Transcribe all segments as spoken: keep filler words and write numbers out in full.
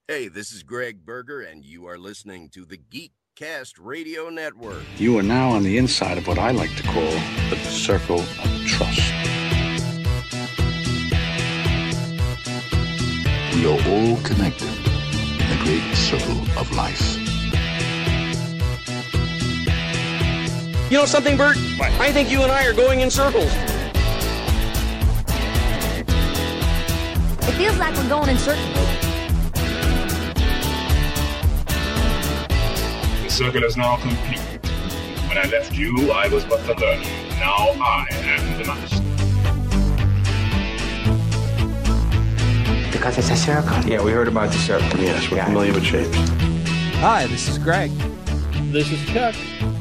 Hey, this is Greg Berger, and you are listening to the Geekcast Radio Network. You are now on the inside of what I like to call the circle of trust. We are all connected in the great circle of life. You know something, Bert? What? I think you and I are going in circles. It feels like we're going in circles. The circle is now complete. When I left you, I was but the learner. Now I am the master. Because it's a circle. Yeah, we heard about the circle. Yes, we're yeah. familiar with shapes. Hi, this is Greg. This is Chuck.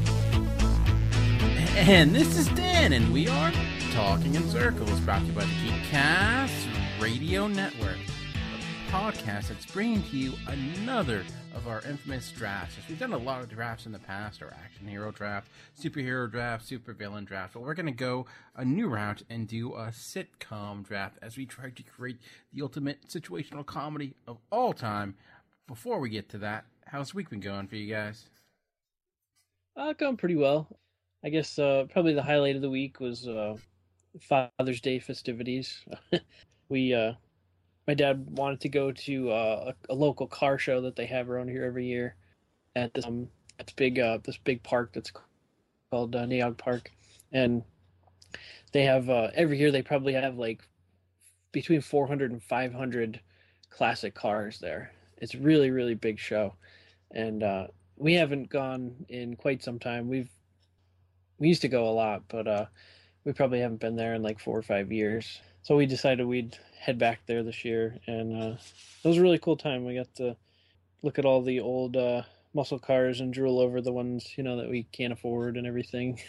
And this is Dan, and we are Talking in Circles, brought to you by the Geekcast Radio Network, a podcast that's bringing to you another of our infamous drafts. We've done a lot of drafts in the past, our action hero draft, superhero draft, supervillain draft, but we're going to go a new route and do a sitcom draft as we try to create the ultimate situational comedy of all time. Before we get to that, how's the week been going for you guys? Uh, going pretty well. I guess uh, probably the highlight of the week was uh, Father's Day festivities. we, uh, my dad wanted to go to uh, a, a local car show that they have around here every year at this um, this big uh, this big park that's called uh, Neog Park, and they have uh, every year they probably have like between four hundred and five hundred classic cars there. It's a really really big show, and uh, we haven't gone in quite some time. We've We used to go a lot, but uh, we probably haven't been there in like four or five years. So we decided we'd head back there this year, and uh, it was a really cool time. We got to look at all the old uh, muscle cars and drool over the ones, you know, that we can't afford and everything.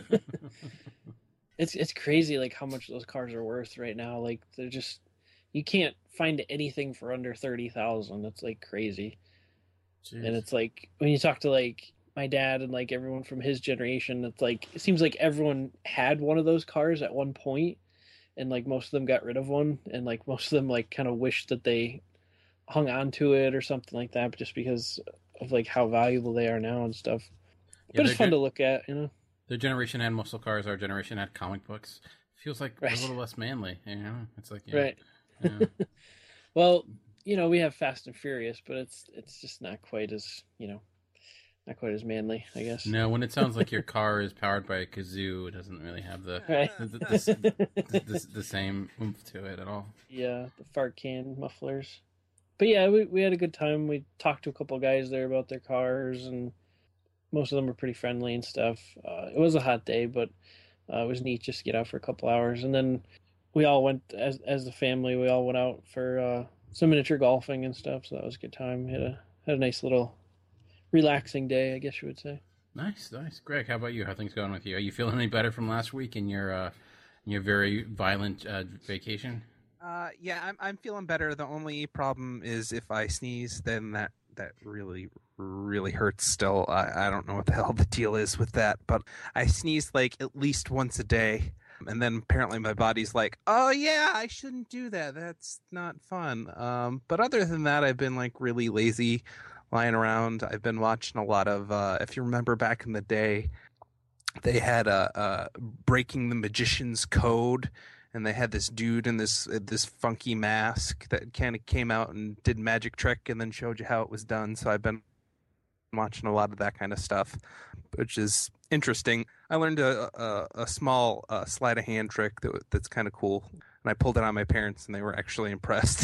it's it's crazy, like how much those cars are worth right now. Like they're just, you can't find anything for under thirty thousand. That's like crazy. Jeez. And it's like when you talk to like my dad and like everyone from his generation, it's like it seems like everyone had one of those cars at one point, and like most of them got rid of one, and like most of them like kind of wished that they hung on to it or something like that, just because of like how valuable they are now and stuff. Yeah, but it's fun gen- to look at, you know. Their generation had muscle cars. Our generation had comic books. Feels like right. a little less manly, you know. It's like yeah, right. Yeah. Well, you know, we have Fast and Furious, but it's it's just not quite as, you know. Not quite as manly, I guess. No, when it sounds like your car is powered by a kazoo, it doesn't really have the right. the, the, the, the, the same oomph to it at all. Yeah, the fart can mufflers. But yeah, we we had a good time. We talked to a couple of guys there about their cars, and most of them were pretty friendly and stuff. Uh, it was a hot day, but uh, it was neat just to get out for a couple hours. And then we all went, as as the family, we all went out for uh, some miniature golfing and stuff, so that was a good time. We had a, had a nice little relaxing day, I guess you would say. Nice, nice. Greg, how about you? How are things going with you? Are you feeling any better from last week in your uh, in your very violent uh, vacation? Uh, yeah, I'm I'm feeling better. The only problem is if I sneeze, then that, that really really hurts. Still, I I don't know what the hell the deal is with that, but I sneeze like at least once a day, and then apparently my body's like, oh yeah, I shouldn't do that. That's not fun. Um, but other than that, I've been like really lazy. Lying around. I've been watching a lot of, uh, if you remember back in the day, they had a, a Breaking the Magician's Code, and they had this dude in this this funky mask that kind of came out and did magic trick and then showed you how it was done. So I've been watching a lot of that kind of stuff, which is interesting. I learned a a, a small uh, sleight of hand trick that that's kind of cool, and I pulled it on my parents, and they were actually impressed.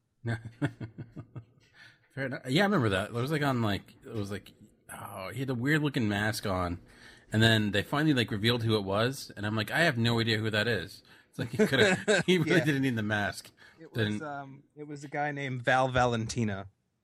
Yeah, I remember that. It was like on like it was like oh, he had a weird looking mask on, and then they finally like revealed who it was, and I'm like, I have no idea who that is. It's like he could have, he really yeah. didn't need the mask. It was didn't... um, it was a guy named Val Valentina.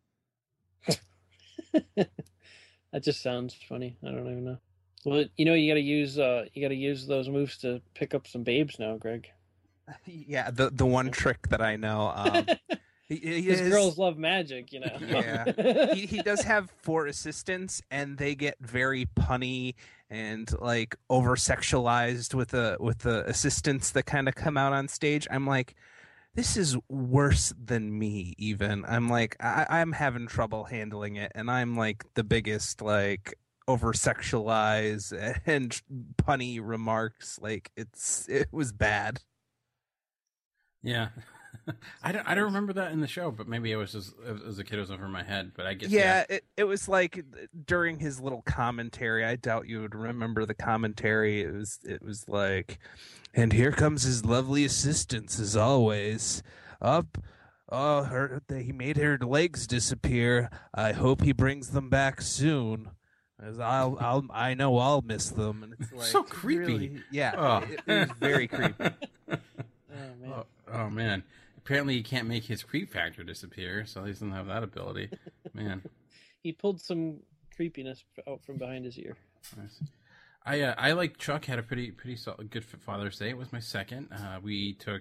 That just sounds funny. I don't even know. Well, you know, you got to use uh, you got to use those moves to pick up some babes now, Greg. Yeah, the the one trick that I know. Um, Because girls love magic, you know. Yeah, he he does have four assistants, and they get very punny and like over sexualized with the with the assistants that kind of come out on stage. I'm like, this is worse than me. Even I'm like, I, I'm having trouble handling it, and I'm like the biggest like over sexualize and punny remarks. Like it's it was bad. Yeah. I don't. I don't remember that in the show, but maybe it was just as a kid, it was over my head. But I guess yeah, yeah. It, it was like during his little commentary. I doubt you would remember the commentary. It was it was like, and here comes his lovely assistants as always. Up, oh, her he made her legs disappear. I hope he brings them back soon. As I'll I'll I know I'll miss them. And it's like, so creepy. Really, yeah, oh. it, it was very creepy. Oh man. Oh, oh man. Apparently, he can't make his creep factor disappear, so he doesn't have that ability. Man, he pulled some creepiness out from behind his ear. Nice. I uh, I like Chuck had a pretty pretty solid, good Father's Day. It was my second. Uh, we took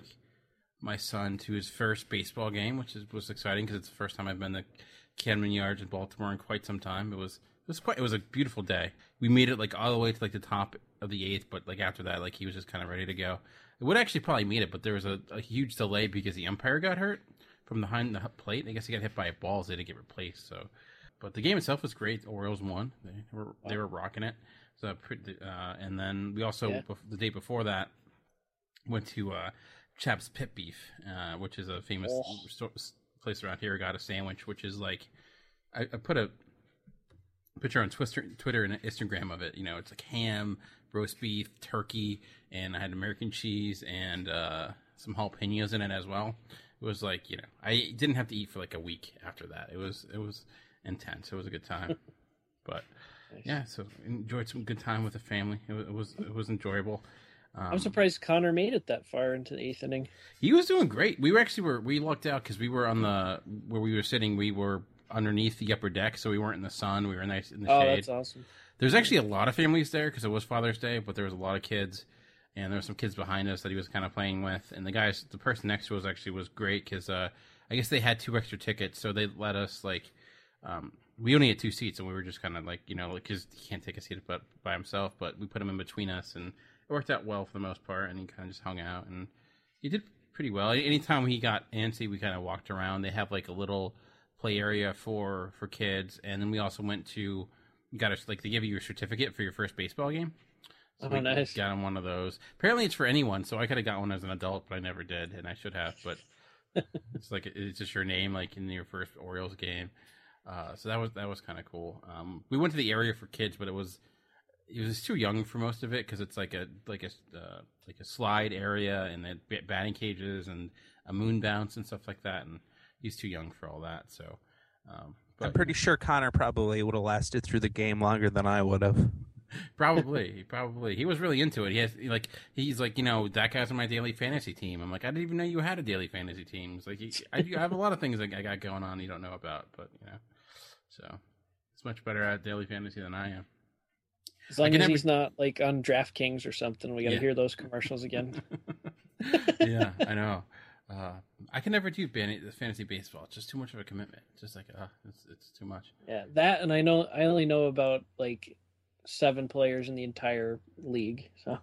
my son to his first baseball game, which is, was exciting because it's the first time I've been to Camden Yards in Baltimore in quite some time. It was it was quite it was a beautiful day. We made it like all the way to like the top of the eighth, but like after that, like he was just kind of ready to go. It would actually probably meet it, but there was a, a huge delay because the umpire got hurt from behind the plate. I guess he got hit by a ball, so they had to get replaced. So, but the game itself was great. The Orioles won. They were wow. they were rocking it. So, uh, and then we also yeah. the day before that went to uh, Chap's Pit Beef, uh, which is a famous oh. place around here. Got a sandwich, which is like I, I put a picture on Twitter, Twitter and Instagram of it. You know, it's like ham, roast beef, turkey, and I had American cheese and uh, some jalapenos in it as well. It was like, you know, I didn't have to eat for like a week after that. It was it was intense. It was a good time. But nice. Yeah, so enjoyed some good time with the family. It was it was, it was enjoyable. Um, I'm surprised Connor made it that far into the eighth inning. He was doing great. We were actually were we lucked out because we were on the where we were sitting. We were underneath the upper deck, so we weren't in the sun. We were nice in the oh, shade. Oh, that's awesome. There's actually a lot of families there because it was Father's Day, but there was a lot of kids, and there were some kids behind us that he was kind of playing with. And the guys, the person next to us actually was great because uh, I guess they had two extra tickets, so they let us like um, we only had two seats, and we were just kind of like you know because he can't take a seat but by himself, but we put him in between us, and it worked out well for the most part. And he kind of just hung out, and he did pretty well. Anytime he got antsy, we kind of walked around. They have like a little play area for for kids, and then we also went to. You got to like they give you your certificate for your first baseball game. So oh, we nice! Got him one of those. Apparently, it's for anyone. So I could have got one as an adult, but I never did, and I should have. But it's like it's just your name, like in your first Orioles game. Uh, so that was that was kind of cool. Um, we went to the area for kids, but it was it was too young for most of it because it's like a like a uh, like a slide area and then batting cages and a moon bounce and stuff like that, and he's too young for all that. So. Um, But, I'm pretty sure Connor probably would have lasted through the game longer than I would have. Probably, probably. He was really into it. He has like he's like you know that guy's on my daily fantasy team. I'm like I didn't even know you had a daily fantasy team. It's like he, I, I have a lot of things that I got going on you don't know about, but you know, so it's much better at daily fantasy than I am. As long as never... he's not like on DraftKings or something, we got to yeah. hear those commercials again. Yeah, I know. Uh, I can never do fantasy baseball. It's just too much of a commitment. It's just like, uh, it's it's too much. Yeah, that and I know I only know about like seven players in the entire league. So,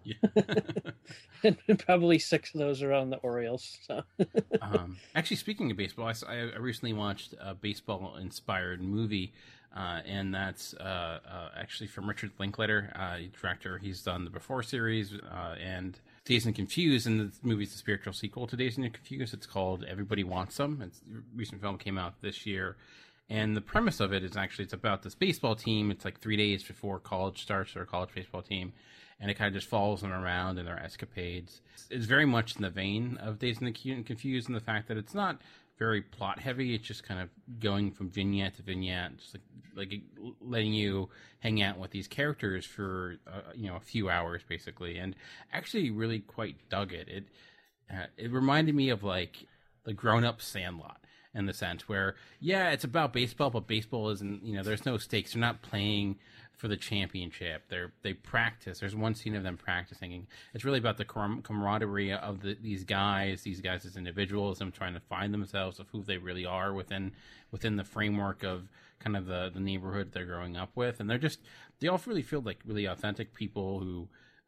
yeah. And probably six of those are on the Orioles. So, um, actually, speaking of baseball, I, I recently watched a baseball-inspired movie, uh, and that's uh, uh, actually from Richard Linklater, uh, director. He's done the Before series uh, and. Dazed and Confused, and the movie's the spiritual sequel to Dazed and Confused. It's called Everybody Wants Some. It's a recent film came out this year, and the premise of it is actually it's about this baseball team. It's like three days before college starts, or a college baseball team, and it kind of just follows them around in their escapades. It's very much in the vein of Dazed and Confused in the fact that it's not very plot heavy. It's just kind of going from vignette to vignette, just like like letting you hang out with these characters for uh, you know a few hours basically, and actually really quite dug it. It uh, it reminded me of like the grown up Sandlot in the sense where yeah, it's about baseball, but baseball isn't you know there's no stakes. They're not playing for the championship. They're they practice. There's one scene of them practicing. And it's really about the com- camaraderie of the, these guys, these guys as individuals, them trying to find themselves of who they really are within within the framework of kind of the, the neighborhood they're growing up with. And they're just they all really feel like really authentic people who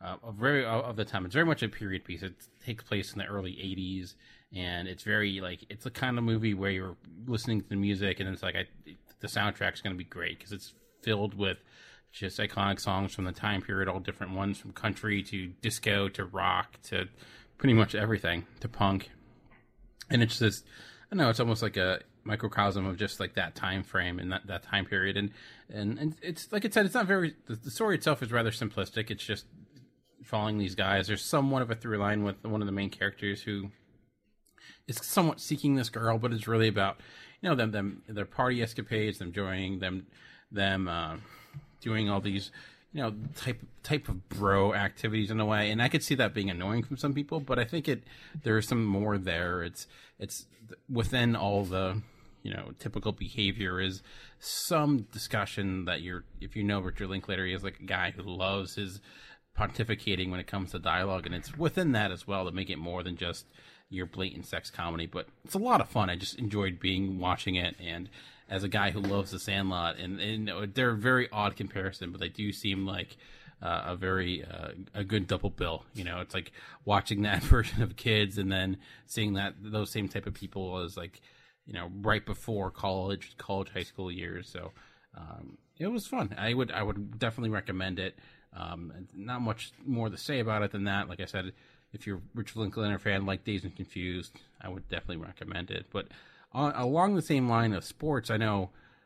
uh, of very of the time. It's very much a period piece. It takes place in the early eighties, and it's very like it's the kind of movie where you're listening to the music, and it's like I, the soundtrack's going to be great because it's filled with just iconic songs from the time period, all different ones from country to disco to rock to pretty much everything to punk, and it's just I don't know, it's almost like a microcosm of just like that time frame and that, that time period, and, and and it's like I said, it's not very the, the story itself is rather simplistic. It's just following these guys. There's somewhat of a through line with one of the main characters who is somewhat seeking this girl, but it's really about you know them them their party escapades, them joining them them uh, doing all these you know type type of bro activities in a way, and I could see that being annoying from some people, but I think it there's some more there. It's it's within all the you know typical behavior is some discussion that you're if you know Richard Linklater, he is like a guy who loves his pontificating when it comes to dialogue, and it's within that as well to make it more than just your blatant sex comedy. But it's a lot of fun. I just enjoyed being watching it, and as a guy who loves The Sandlot, and, and they're a very odd comparison, but they do seem like uh, a very uh, a good double bill. You know, it's like watching that version of Kids, and then seeing that those same type of people as like you know right before college, college high school years. So um, it was fun. I would I would definitely recommend it. Um, not much more to say about it than that. Like I said, if you're a Richard Linklater fan, like Dazed and Confused, I would definitely recommend it. But uh, along the same line of sports, I know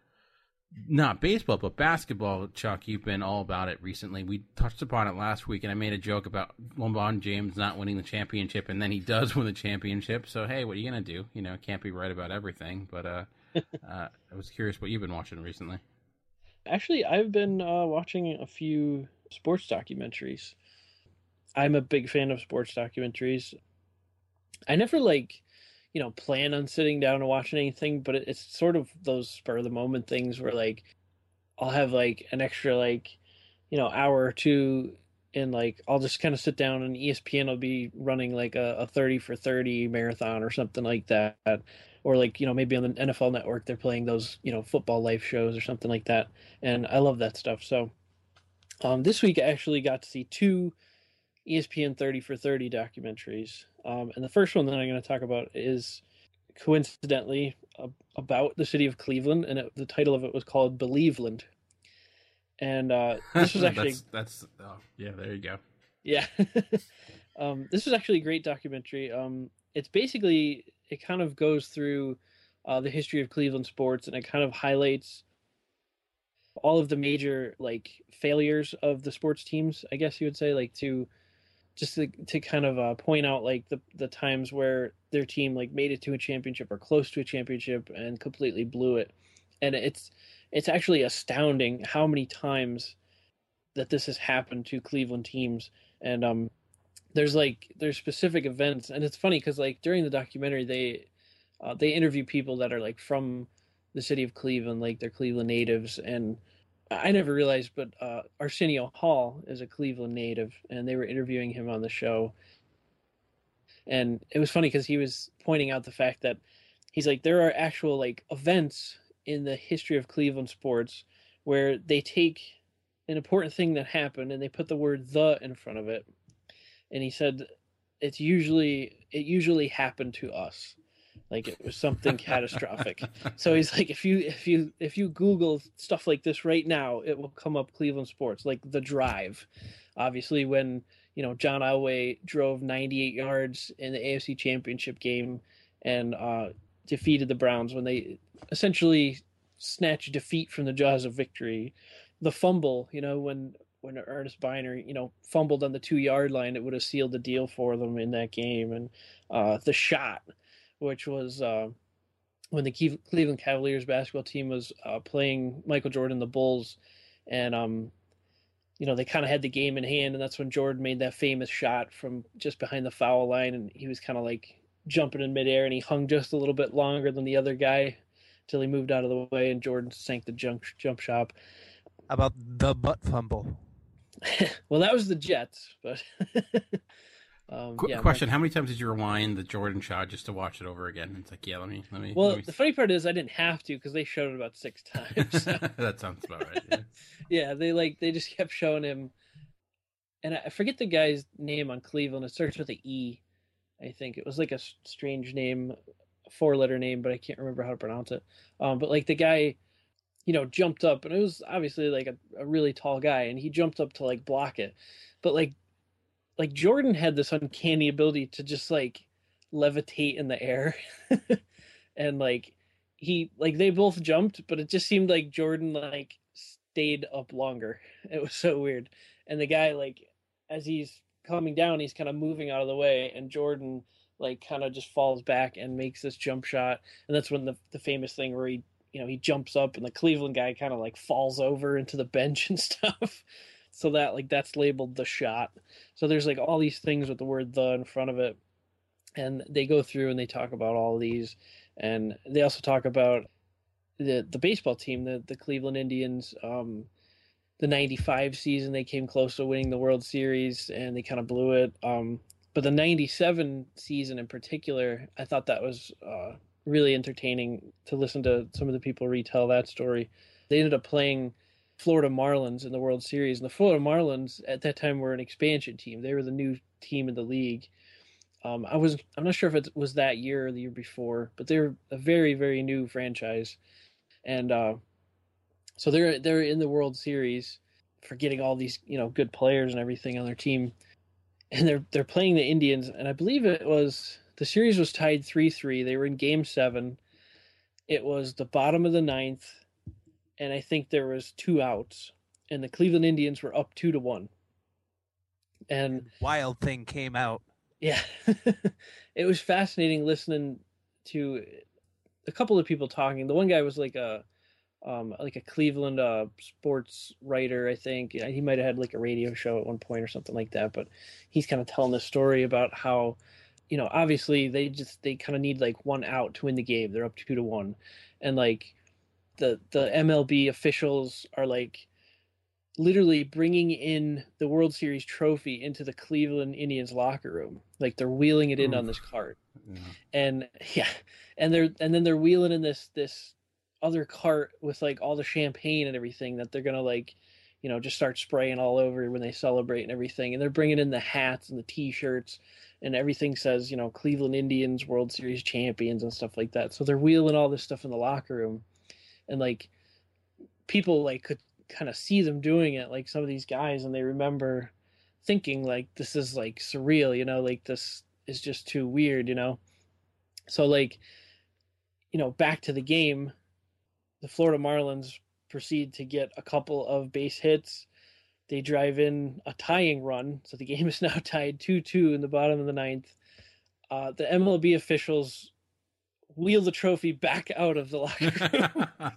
not baseball, but basketball, Chuck, you've been all about it recently. We touched upon it last week, and I made a joke about LeBron James not winning the championship, and then he does win the championship. So, hey, what are you going to do? You know, can't be right about everything. But uh, uh, I was curious what you've been watching recently. Actually, I've been uh, watching a few sports documentaries. I'm a big fan of sports documentaries. I never like, you know, plan on sitting down and watching anything, but it's sort of those spur of the moment things where like I'll have like an extra like, you know, hour or two and like I'll just kind of sit down and E S P N will be running like a, a thirty for thirty marathon or something like that. Or like, you know, maybe on the N F L Network, they're playing those, you know, football life shows or something like that. And I love that stuff. So um, this week I actually got to see two E S P N thirty for thirty documentaries. Um, and the first one that I'm going to talk about is coincidentally uh, about the city of Cleveland. And it, the title of it was called Believeland. And uh, this was actually... that's, that's oh, yeah, there you go. Yeah. um, this was actually a great documentary. Um, it's basically... It kind of goes through uh, the history of Cleveland sports, and it kind of highlights all of the major like failures of the sports teams, I guess you would say, like to just to, to kind of uh, point out like the the times where their team like made it to a championship or close to a championship and completely blew it. And it's it's actually astounding how many times that this has happened to Cleveland teams. And um There's like there's specific events, and it's funny because like during the documentary they uh, they interview people that are like from the city of Cleveland, like they're Cleveland natives, and I never realized, but uh, Arsenio Hall is a Cleveland native, and they were interviewing him on the show, and it was funny because he was pointing out the fact that he's like there are actual like events in the history of Cleveland sports where they take an important thing that happened and they put the word "the" in front of it. And he said, it's usually, it usually happened to us. Like it was something catastrophic. So he's like, if you, if you, if you Google stuff like this right now, it will come up Cleveland sports, like The Drive. Obviously when, you know, John Elway drove ninety-eight yards in the A F C championship game and uh, defeated the Browns when they essentially snatched defeat from the jaws of victory. The fumble, you know, when, when Ernest Biner, you know, fumbled on the two yard line, it would have sealed the deal for them in that game. And uh, the shot, which was uh, when the Cleveland Cavaliers basketball team was uh, playing Michael Jordan, the Bulls, and um, you know, they kind of had the game in hand, and that's when Jordan made that famous shot from just behind the foul line, and he was kind of like jumping in midair, and he hung just a little bit longer than the other guy till he moved out of the way, and Jordan sank the jump jump shot. How about the butt fumble? Well, that was the Jets, but um, Quick yeah, question: my... How many times did you rewind the Jordan shot just to watch it over again? It's like, yeah, let me, let me. Well, let me... the funny part is I didn't have to because they showed it about six times. So. That sounds about right. Yeah. Yeah, they like they just kept showing him, and I forget the guy's name on Cleveland. It starts with an E, I think. It was like a strange name, four letter name, but I can't remember how to pronounce it. Um, but like the guy, you know, jumped up, and it was obviously like a, a really tall guy, and he jumped up to like block it. But like, like Jordan had this uncanny ability to just like levitate in the air, and like he like they both jumped, but it just seemed like Jordan like stayed up longer. It was so weird. And the guy, like, as he's coming down, he's kind of moving out of the way, and Jordan like kind of just falls back and makes this jump shot. And that's when the the famous thing where he, you know, he jumps up and the Cleveland guy kind of like falls over into the bench and stuff. So that like that's labeled the shot. So there's like all these things with the word the in front of it. And they go through and they talk about all of these. And they also talk about the the baseball team, the, the Cleveland Indians, um, the ninety-five season. They came close to winning the World Series and they kind of blew it. Um, but the ninety-seven season in particular, I thought that was uh, really entertaining to listen to some of the people retell that story. They ended up playing Florida Marlins in the World Series. And the Florida Marlins at that time were an expansion team. They were the new team in the league. Um, I was, I'm not sure if it was that year or the year before, but they're a very, very new franchise. And uh, so they're, they're in the World Series for getting all these, you know, good players and everything on their team. And they're, they're playing the Indians. And I believe it was, the series was tied three three. They were in game seven. It was the bottom of the ninth. And I think there was two outs, and the Cleveland Indians were up two to one. And Wild Thing came out. Yeah, it was fascinating listening to a couple of people talking. The one guy was like a, um, like a Cleveland uh, sports writer, I think. He might have had like a radio show at one point or something like that. But he's kind of telling this story about how, you know, obviously they just they kind of need like one out to win the game. They're up two to one, and like the the M L B officials are like literally bringing in the World Series trophy into the Cleveland Indians locker room. Like they're wheeling it in Oof. on this cart. Yeah. And yeah, and they're and then they're wheeling in this this other cart with like all the champagne and everything that they're gonna like, you know, just start spraying all over when they celebrate and everything. And they're bringing in the hats and the T-shirts, and everything says, you know, Cleveland Indians World Series champions and stuff like that. So they're wheeling all this stuff in the locker room, and like people like could kind of see them doing it, like some of these guys, and they remember thinking like this is like surreal, you know, like this is just too weird, you know. So like, you know, back to the game, the Florida Marlins proceed to get a couple of base hits. They drive in a tying run, so the game is now tied two two in the bottom of the ninth. Uh, the M L B officials wheel the trophy back out of the locker room.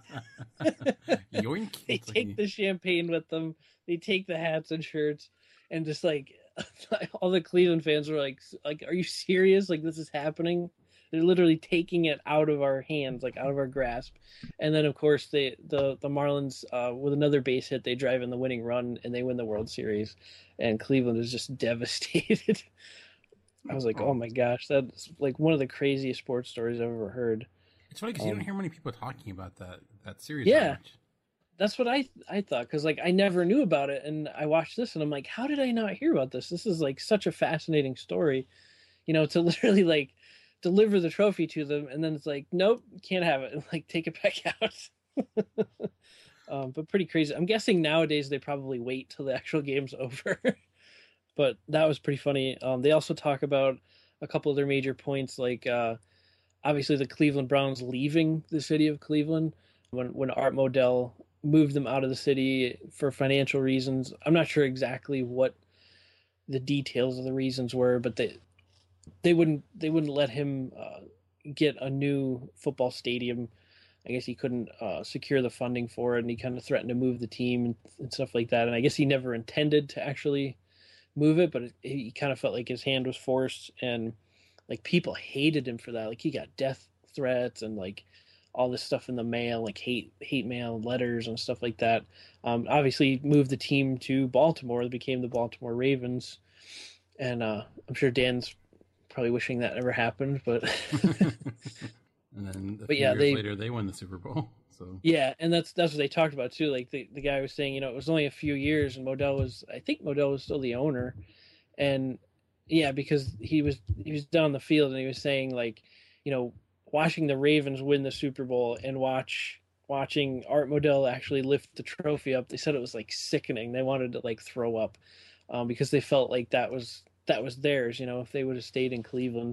Yoink. They take the champagne with them. They take the hats and shirts, and just like all the Cleveland fans were like, "Like, are you serious? Like, this is happening?" They're literally taking it out of our hands, like out of our grasp. And then, of course, they the the Marlins uh, with another base hit, they drive in the winning run and they win the World Series. And Cleveland is just devastated. I was like, oh my gosh, that's like one of the craziest sports stories I've ever heard. It's funny because um, you don't hear many people talking about that that series. Yeah, that's what I I thought, because like I never knew about it, and I watched this and I'm like, how did I not hear about this? This is like such a fascinating story, you know, to literally like deliver the trophy to them, and then it's like, nope, can't have it, and like take it back out. um, but pretty crazy. I'm guessing nowadays they probably wait till the actual game's over. But that was pretty funny. Um, they also talk about a couple of their major points, like uh, obviously the Cleveland Browns leaving the city of Cleveland when, when Art Modell moved them out of the city for financial reasons. I'm not sure exactly what the details of the reasons were, but they they wouldn't they wouldn't let him uh, get a new football stadium. I guess he couldn't uh, secure the funding for it, and he kind of threatened to move the team and, and stuff like that. And I guess he never intended to actually move it, but it, he kind of felt like his hand was forced, and like people hated him for that. Like he got death threats and like all this stuff in the mail, like hate hate mail letters and stuff like that. Um, obviously moved the team to Baltimore. They became the Baltimore Ravens, and uh, I'm sure Dan's probably wishing that never happened, but and then a but few yeah, years they, later they won the Super Bowl. So Yeah, and that's that's what they talked about too. Like the, the guy was saying, you know, it was only a few years, and Modell was, I think Modell was still the owner, and yeah, because he was he was down the field, and he was saying like, you know, watching the Ravens win the Super Bowl and watch watching Art Modell actually lift the trophy up. They said it was like sickening. They wanted to like throw up, um, because they felt like that was that was theirs. You know, if they would have stayed in Cleveland.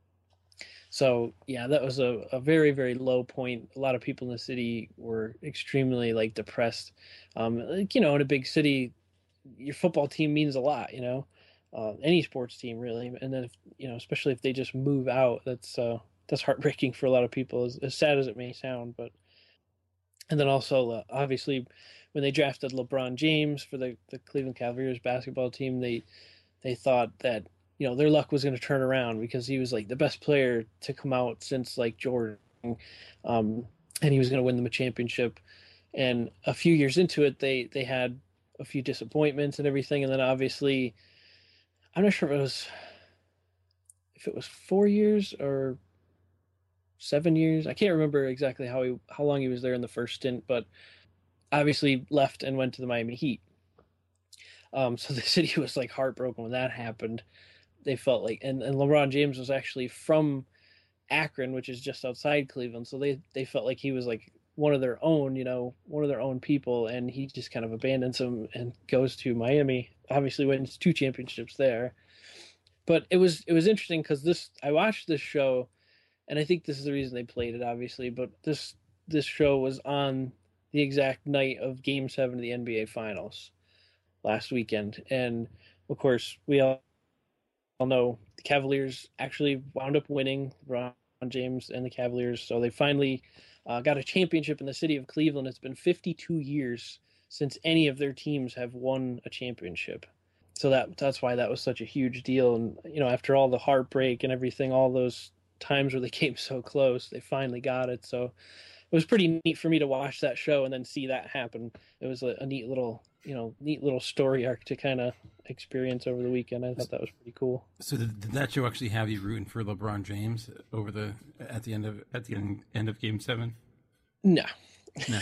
So yeah, that was a, a very, very low point. A lot of people in the city were extremely like depressed. Um, like, you know, in a big city, your football team means a lot, you know, uh, any sports team really. And then, if, you know, especially if they just move out, that's, uh, that's heartbreaking for a lot of people, as, as sad as it may sound. But, and then also, uh, obviously when they drafted LeBron James for the, the Cleveland Cavaliers basketball team, they, they thought that, you know, their luck was going to turn around because he was like the best player to come out since like Jordan, um, and he was going to win them a championship. And a few years into it, they they had a few disappointments and everything. And then obviously, I'm not sure if it was if it was four years or seven years. I can't remember exactly how he how long he was there in the first stint, but obviously left and went to the Miami Heat. Um, so the city was like heartbroken when that happened. They felt like, and, and LeBron James was actually from Akron, which is just outside Cleveland. So they, they felt like he was like one of their own, you know, one of their own people. And he just kind of abandons them and goes to Miami, obviously wins two championships there. But it was, it was interesting because this, I watched this show, and I think this is the reason they played it, obviously, but this, this show was on the exact night of Game seven of the N B A Finals last weekend. And of course we all know the Cavaliers actually wound up winning, LeBron James and the Cavaliers. So they finally uh, got a championship in the city of Cleveland. It's been fifty-two years since any of their teams have won a championship. So that that's why that was such a huge deal. And, you know, after all the heartbreak and everything, all those times where they came so close, they finally got it. So it was pretty neat for me to watch that show and then see that happen. It was a, a neat little, you know, neat little story arc to kind of experience over the weekend. I thought that was pretty cool. So did, did that show actually have you rooting for LeBron James over the at the end of at the end, end of Game Seven? No. No.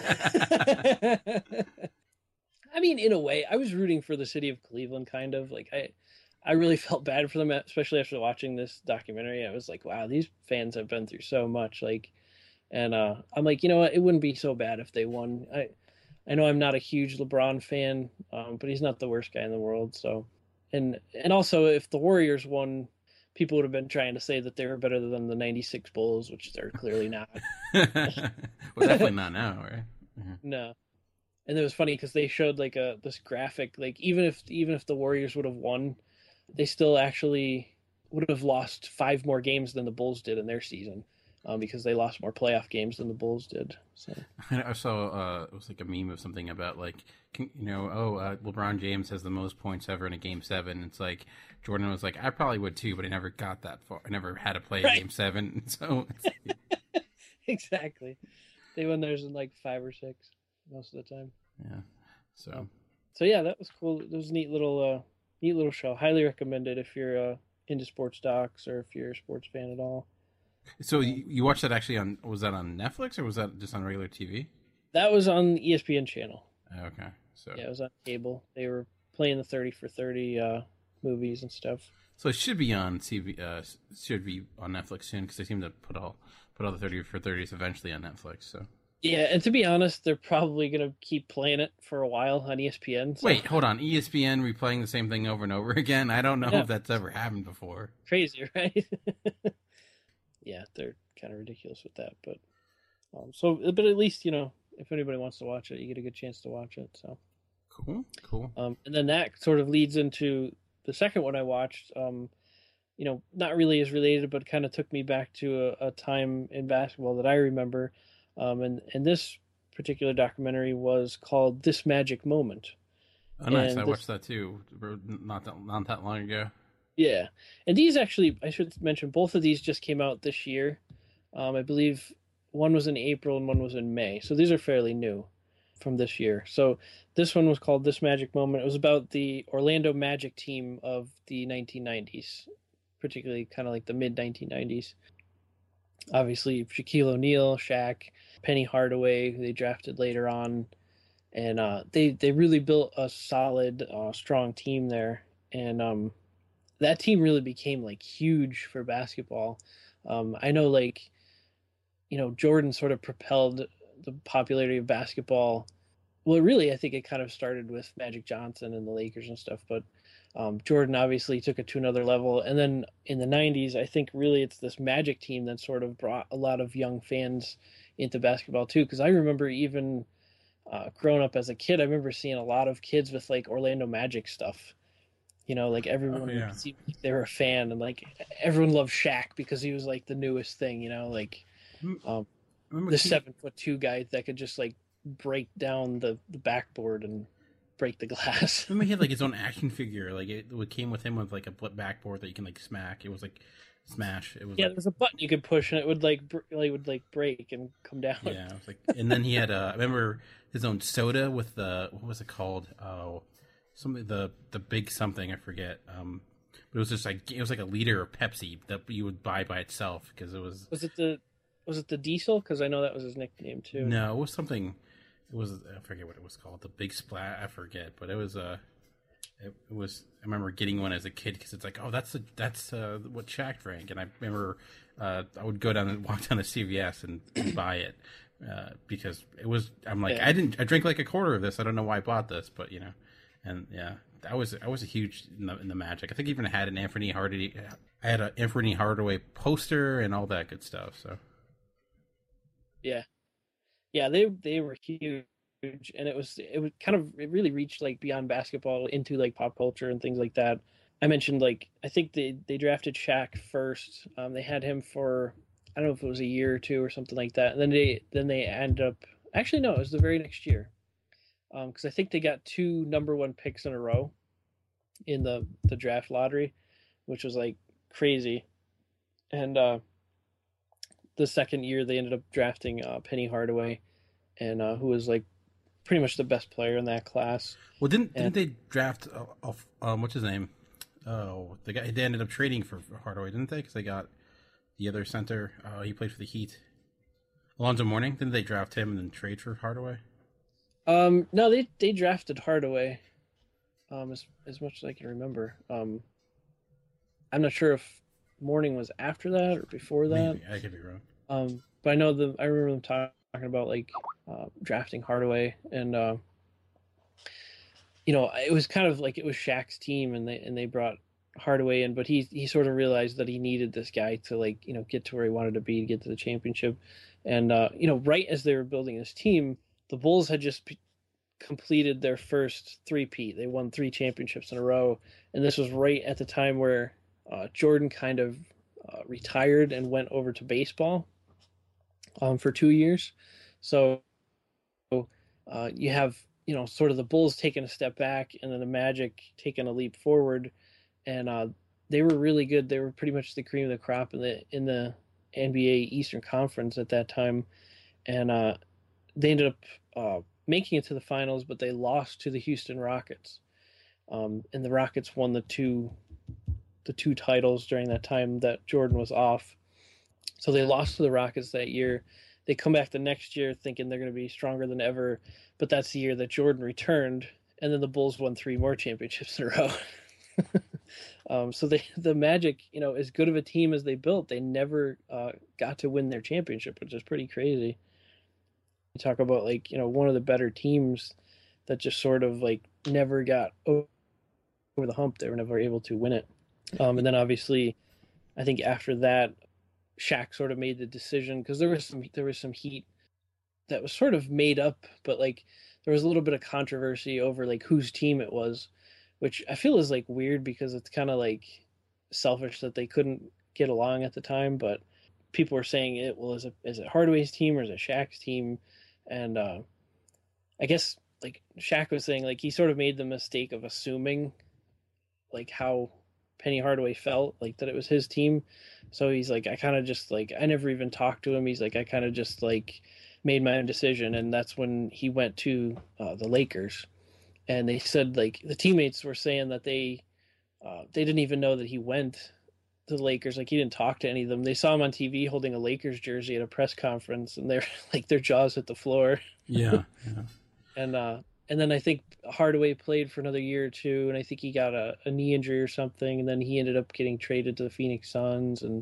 I mean, in a way, I was rooting for the city of Cleveland, kind of. Like I, I really felt bad for them, especially after watching this documentary. I was like, wow, these fans have been through so much. Like, and uh, I'm like, you know what? It wouldn't be so bad if they won. I. I know I'm not a huge LeBron fan, um, but he's not the worst guy in the world. So, and and also, if the Warriors won, people would have been trying to say that they were better than the ninety-six Bulls, which they're clearly not. Well, definitely not now, right? Mm-hmm. No. And it was funny because they showed like a this graphic, like even if even if the Warriors would have won, they still actually would have lost five more games than the Bulls did in their season. Um, because they lost more playoff games than the Bulls did. So I saw uh, it was like a meme of something about like, you know, oh, uh, LeBron James has the most points ever in a Game Seven. It's like Jordan was like, I probably would too, but I never got that far. I never had to play right. a Game Seven. So it's... exactly, they won theirs in like five or six most of the time. Yeah. So. Um, so yeah, that was cool. It was a neat little, uh, neat little show. Highly recommended if you're uh, into sports docs or if you're a sports fan at all. So you, you watched that actually on, was that on Netflix or was that just on regular T V? That was on the E S P N channel. Okay. So yeah, it was on cable. They were playing the thirty for thirty uh, movies and stuff. So it should be on T V, uh, should be on Netflix soon because they seem to put all, put all the thirty for thirties eventually on Netflix. So. Yeah, and to be honest, they're probably going to keep playing it for a while on E S P N. So. Wait, hold on. E S P N replaying the same thing over and over again? I don't know yeah. if that's ever happened before. Crazy, right? Yeah, they're kind of ridiculous with that, but um, so but at least, you know, if anybody wants to watch it, you get a good chance to watch it. So cool, cool. Um, and then that sort of leads into the second one I watched. Um, you know, not really as related, but kind of took me back to a, a time in basketball that I remember. Um, and and this particular documentary was called "This Magic Moment." Oh, nice! And I this, watched that too, not that not that long ago. Yeah, and these actually, I should mention, both of these just came out this year. Um, I believe one was in April and one was in May. So these are fairly new from this year. So this one was called This Magic Moment. It was about the Orlando Magic team of the nineteen nineties, particularly kind of like the mid nineteen nineties. Obviously, Shaquille O'Neal, Shaq, Penny Hardaway, who they drafted later on. And uh, they, they really built a solid, uh, strong team there. And um, that team really became like huge for basketball. Um, I know like, you know, Jordan sort of propelled the popularity of basketball. Well, really, I think it kind of started with Magic Johnson and the Lakers and stuff, but um, Jordan obviously took it to another level. And then in the nineties, I think really it's this Magic team that sort of brought a lot of young fans into basketball too. Because I remember even uh, growing up as a kid, I remember seeing a lot of kids with like Orlando Magic stuff. You know, like everyone, Oh, yeah. seemed like they were a fan, and like everyone loved Shaq because he was like the newest thing. You know, like um, Remember the he- seven foot two guy that could just like break down the, the backboard and break the glass. Remember he had like his own action figure, like it, it came with him with like a flip backboard that you can like smack. It was like smash. It was Yeah, like, there was a button you could push and it would like br- like would like break and come down. yeah, it was like, and then he had uh, I remember his own soda with the what was it called? Oh, something the the big something I forget. Um, but it was just like it was like a liter of Pepsi that you would buy by itself because it was Was it the was it the Diesel? Because I know that was his nickname too. no, it was something. It was I forget what it was called. The big splat. I forget, but it was a. Uh, it, it was. I remember getting one as a kid because it's like, oh, that's a, that's uh, what Shaq drank, and I remember uh, I would go down and walk down to C V S and, and buy it uh, because it was. I'm like, Yeah. I didn't. I drank like a quarter of this. I don't know why I bought this, but you know, and yeah, I was I was a huge in the, in the Magic. I think I even had an Anthony Hardaway. I had an Anthony Hardaway poster and all that good stuff. So. Yeah, yeah, they they were huge, and it was it was kind of it really reached like beyond basketball into like pop culture and things like that. I mentioned like I think they they drafted Shaq first. Um, they had him for I don't know if it was a year or two or something like that. And then they then they end up actually no, it was the very next year, because I think they got two number one picks in a row in the the draft lottery, which was like crazy, and. uh The second year, they ended up drafting uh, Penny Hardaway, and uh, who was like pretty much the best player in that class. Well, didn't And- didn't they draft uh, um what's his name? Oh, the guy they ended up trading for Hardaway, didn't they? Because they got the other center. Uh, he played for the Heat. Alonzo Mourning. Didn't they draft him and then trade for Hardaway? Um, no, they they drafted Hardaway, um, as as much as I can remember. Um, I'm not sure if Morning was after that or before that. Maybe. I could be wrong. Um, but I know the I remember them talk, talking about like uh, drafting Hardaway, and uh, you know it was kind of like it was Shaq's team, and they and they brought Hardaway in, but he he sort of realized that he needed this guy to like you know get to where he wanted to be to get to the championship, and uh, you know right as they were building this team, the Bulls had just p- completed their first three-peat. They won three championships in a row, and this was right at the time where uh, Jordan kind of uh, retired and went over to baseball um, for two years. So uh, you have, you know, sort of the Bulls taking a step back and then the Magic taking a leap forward. And uh, they were really good. They were pretty much the cream of the crop in the in the N B A Eastern Conference at that time. And uh, they ended up uh, making it to the finals, but they lost to the Houston Rockets. Um, and the Rockets won the two the two titles during that time that Jordan was off. So they lost to the Rockets that year. They come back the next year thinking they're going to be stronger than ever, but that's the year that Jordan returned, and then the Bulls won three more championships in a row. um, so they, the Magic, you know, as good of a team as they built, they never uh, got to win their championship, which is pretty crazy. You talk about like, you know, one of the better teams that just sort of like never got over the hump. They were never able to win it. Um, and then obviously, I think after that, Shaq sort of made the decision because there was some there was some heat that was sort of made up, but like there was a little bit of controversy over like whose team it was, which I feel is like weird because it's kind of like selfish that they couldn't get along at the time. But people were saying it well, is it is it Hardaway's team or is it Shaq's team? And uh, I guess like Shaq was saying like he sort of made the mistake of assuming like how Penny Hardaway felt, like that it was his team. So he's like, I kind of just like, I never even talked to him. He's like, I kind of just like made my own decision. And that's when he went to uh, the Lakers. And they said like the teammates were saying that they, uh, they didn't even know that he went the Lakers. Like he didn't talk to any of them. They saw him on T V holding a Lakers jersey at a press conference, and they're like their jaws hit the floor. Yeah, yeah. and uh, and then I think Hardaway played for another year or two, and I think he got a, a knee injury or something, and then he ended up getting traded to the Phoenix Suns, and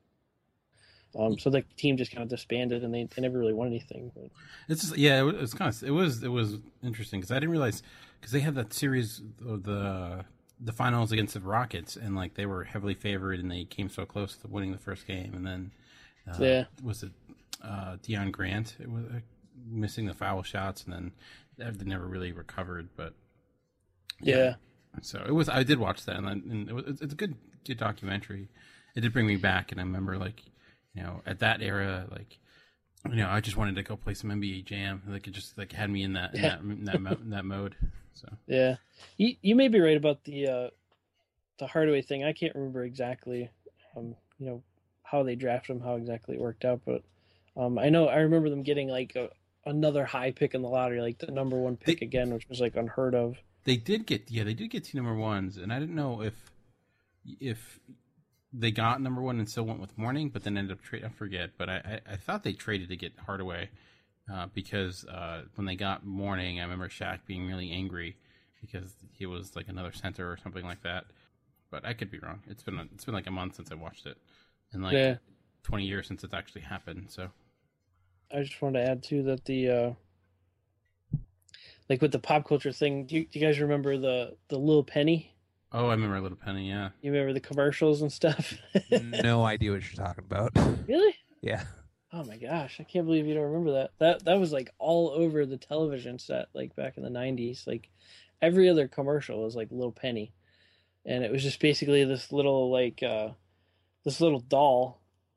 um, so the team just kind of disbanded, and they, they never really won anything. But it's just, yeah, it was, it was kind of it was it was interesting because I didn't realize because they had that series of the the finals against the Rockets, and like they were heavily favored, and they came so close to winning the first game, and then uh, yeah, was it uh, Deion Grant? It was uh, missing the foul shots, and then they never really recovered. But yeah, yeah. So it was. I did watch that, and, I, and it was, it's a good good documentary. It did bring me back, and I remember like you know at that era, like you know I just wanted to go play some N B A Jam. Like it just like had me in that yeah. in that in that, in that mode. So yeah, you you may be right about the uh, the Hardaway thing. I can't remember exactly, um, you know, how they drafted him, how exactly it worked out, but um, I know I remember them getting like a, another high pick in the lottery, like the number one pick they, again, which was like unheard of. They did get yeah, they did get two number ones, and I didn't know if if they got number one and still went with Mourning, but then ended up trade. I forget, but I, I, I thought they traded to get Hardaway. Uh, because uh, when they got Mourning, I remember Shaq being really angry because he was like another center or something like that. But I could be wrong. It's been a, it's been like a month since I watched it, and like yeah. twenty years since it's actually happened. So I just wanted to add too that the uh, like with the pop culture thing. Do you, do you guys remember the the Little Penny? Oh, I remember Little Penny. Yeah, you remember the commercials and stuff? No idea what you're talking about. Really? Yeah. Oh my gosh, I can't believe you don't remember that. That that was like all over the television set, like back in the nineties. Like every other commercial was like Little Penny, and it was just basically this little like uh, this little doll,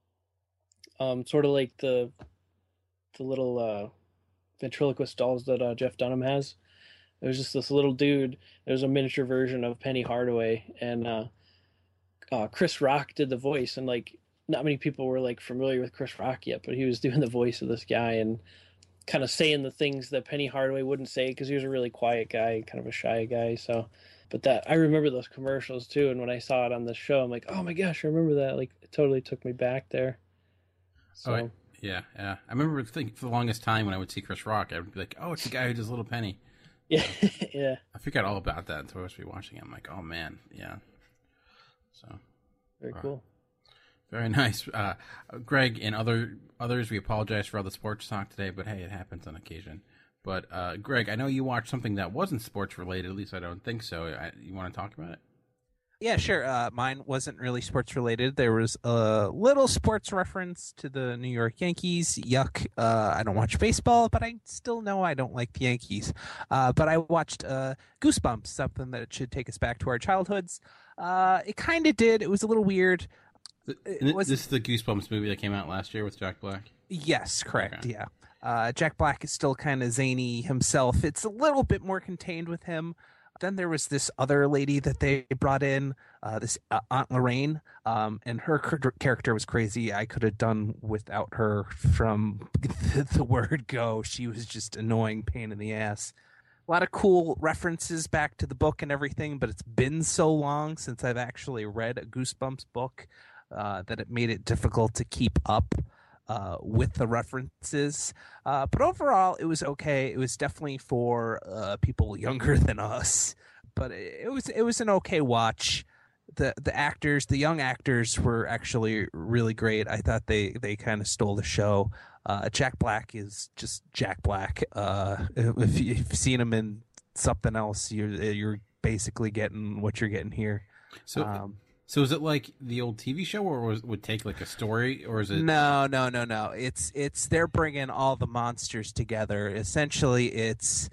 um, sort of like the the little uh, ventriloquist dolls that uh, Jeff Dunham has. It was just this little dude. There was a miniature version of Penny Hardaway, and uh, uh, Chris Rock did the voice, and like. Not many people were like familiar with Chris Rock yet, but he was doing the voice of this guy and kind of saying the things that Penny Hardaway wouldn't say because he was a really quiet guy, kind of a shy guy. So, but that I remember those commercials too. And when I saw it on the show, I'm like, oh my gosh, I remember that. Like it totally took me back there. So, oh, yeah, yeah. I remember thinking for the longest time when I would see Chris Rock, I would be like, oh, it's the guy who does Little Penny. Yeah, yeah. I forgot all about that until I was rewatching it. I'm like, oh man, yeah. So very wow. cool. Very nice. Uh, Greg and other others, we apologize for all the sports talk today, but hey, it happens on occasion. But uh, Greg, I know you watched something that wasn't sports related, at least I don't think so. I, you want to talk about it? Yeah, sure. Uh, mine wasn't really sports related. There was a little sports reference to the New York Yankees. Yuck. Uh, I don't watch baseball, but I still know I don't like the Yankees. Uh, but I watched uh, Goosebumps, something that should take us back to our childhoods. Uh, it kind of did. It was a little weird. Was, this is the Goosebumps movie that came out last year with Jack Black? Yes, correct, okay. yeah. Uh, Jack Black is still kind of zany himself. It's a little bit more contained with him. Then there was this other lady that they brought in, uh, this uh, Aunt Lorraine, um, and her character was crazy. I could have done without her from the, the word go. She was just annoying, pain in the ass. A lot of cool references back to the book and everything, but it's been so long since I've actually read a Goosebumps book. Uh, that it made it difficult to keep up uh, with the references. Uh, but overall, it was okay. It was definitely for uh, people younger than us. But it, it was it was an okay watch. The the actors, the young actors, were actually really great. I thought they, they kind of stole the show. Uh, Jack Black is just Jack Black. Uh, if you've seen him in something else, you're you're basically getting what you're getting here. So. Um, So is it like the old T V show, or was, would take like a story, or is it? No, no, no, no. It's it's they're bringing all the monsters together. Essentially, it's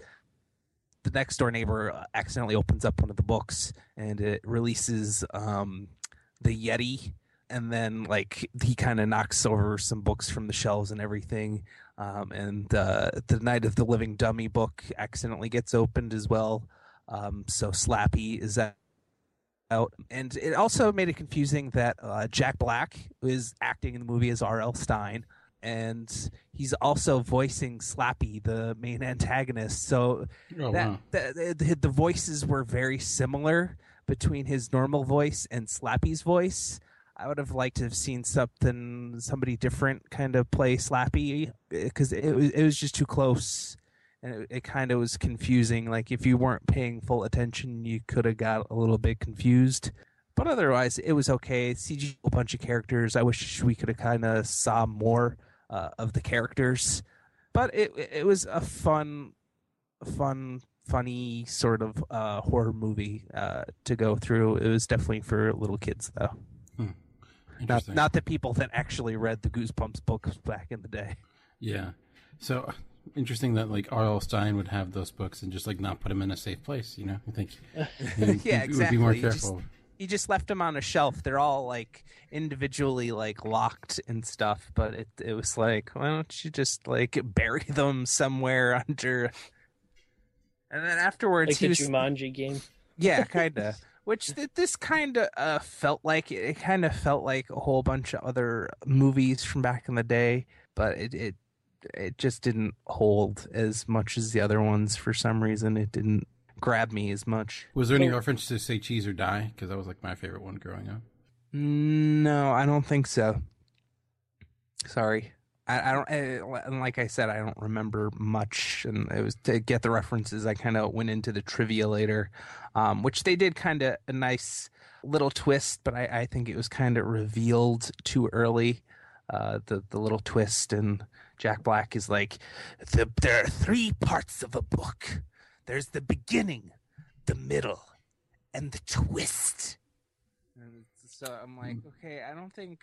the next door neighbor accidentally opens up one of the books, and it releases um, the Yeti, and then like he kind of knocks over some books from the shelves and everything. Um, and uh, the Night of the Living Dummy book accidentally gets opened as well. Um, so Slappy is that. Out. And it also made it confusing that uh, Jack Black is acting in the movie as R L. Stein, and he's also voicing Slappy, the main antagonist. So oh, that, wow. the, the, the voices were very similar between his normal voice and Slappy's voice. I would have liked to have seen something, somebody different kind of play Slappy, because it was it was just too close, and it, it kind of was confusing. Like if you weren't paying full attention, you could have got a little bit confused. But otherwise, it was okay. C G a bunch of characters. I wish we could have kind of saw more uh, of the characters. But it it was a fun, fun, funny sort of uh, horror movie uh, to go through. It was definitely for little kids, though. Hmm. Not not the people that actually read the Goosebumps books back in the day. Yeah. So interesting that like R L Stein would have those books and just like not put them in a safe place. You know, I think. You, yeah, you exactly. Would be more You just- careful. He just left them on a shelf. They're all like individually like locked and stuff, but it it was like, why don't you just like bury them somewhere under? And then afterwards, Like he the was Jumanji game. yeah, kind of. Which th- this kind of uh, felt like it kind of felt like a whole bunch of other movies from back in the day, but it it it just didn't hold as much as the other ones for some reason. It didn't grab me as much. Was there any So- reference to Say Cheese or Die? Because that was like my favorite one growing up. No, I don't think so. Sorry. I, I don't, I, and like I said, I don't remember much, and it was to get the references. I kind of went into the trivia later, um, which they did kind of a nice little twist, but I, I think it was kind of revealed too early. Uh, the the little twist, and Jack Black is like, the, there are three parts of a book. There's the beginning, the middle, and the twist. And so I'm like, okay, I don't think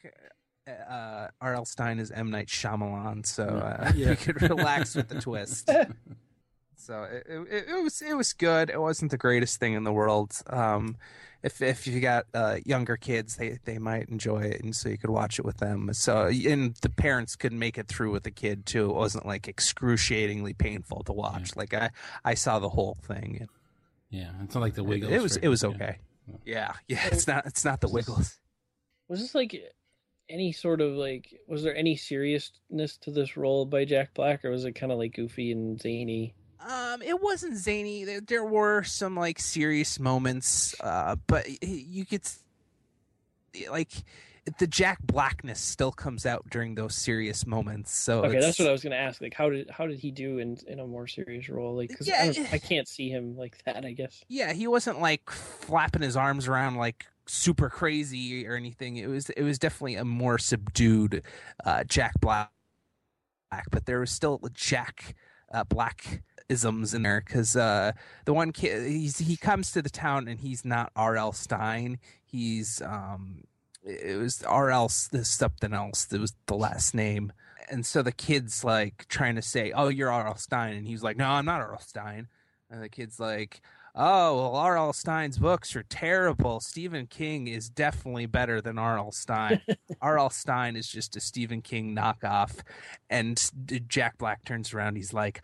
uh, R L Stein is M. Night Shyamalan, so uh, Yeah. we could relax with the twist. So it, it, it was it was good. It wasn't the greatest thing in the world. Um, if if you got uh, younger kids, they, they might enjoy it, and so you could watch it with them. So and the parents could make it through with the kid too. It wasn't like excruciatingly painful to watch. Like I, I saw the whole thing. Yeah, it's not like the It, Wiggles. it was right? it was Yeah. okay. Yeah, yeah. It's not it's not the Wiggles. Was this like any sort of like? Was there any seriousness to this role by Jack Black, or was it kind of like goofy and zany? Um, it wasn't zany. There, there were some like serious moments, uh, but you could s- like the Jack Blackness still comes out during those serious moments. So Okay, it's, that's what I was gonna ask. Like, how did how did he do in in a more serious role? Like, because Yeah, I, don't- it- I can't see him like that. I guess. yeah, he wasn't like flapping his arms around like super crazy or anything. It was it was definitely a more subdued uh, Jack Black, but there was still Jack uh, Black isms in there because uh, the one kid he's, he comes to the town and he's not R L Stein. He's um, it was R L something else. That was the last name. And so the kid's like trying to say, "Oh, you're R L Stein," and he's like, "No, I'm not R L Stein." And the kid's like, "Oh, well, R L Stein's books are terrible. Stephen King is definitely better than R L Stein. R L Stein is just a Stephen King knockoff." And Jack Black turns around. He's like,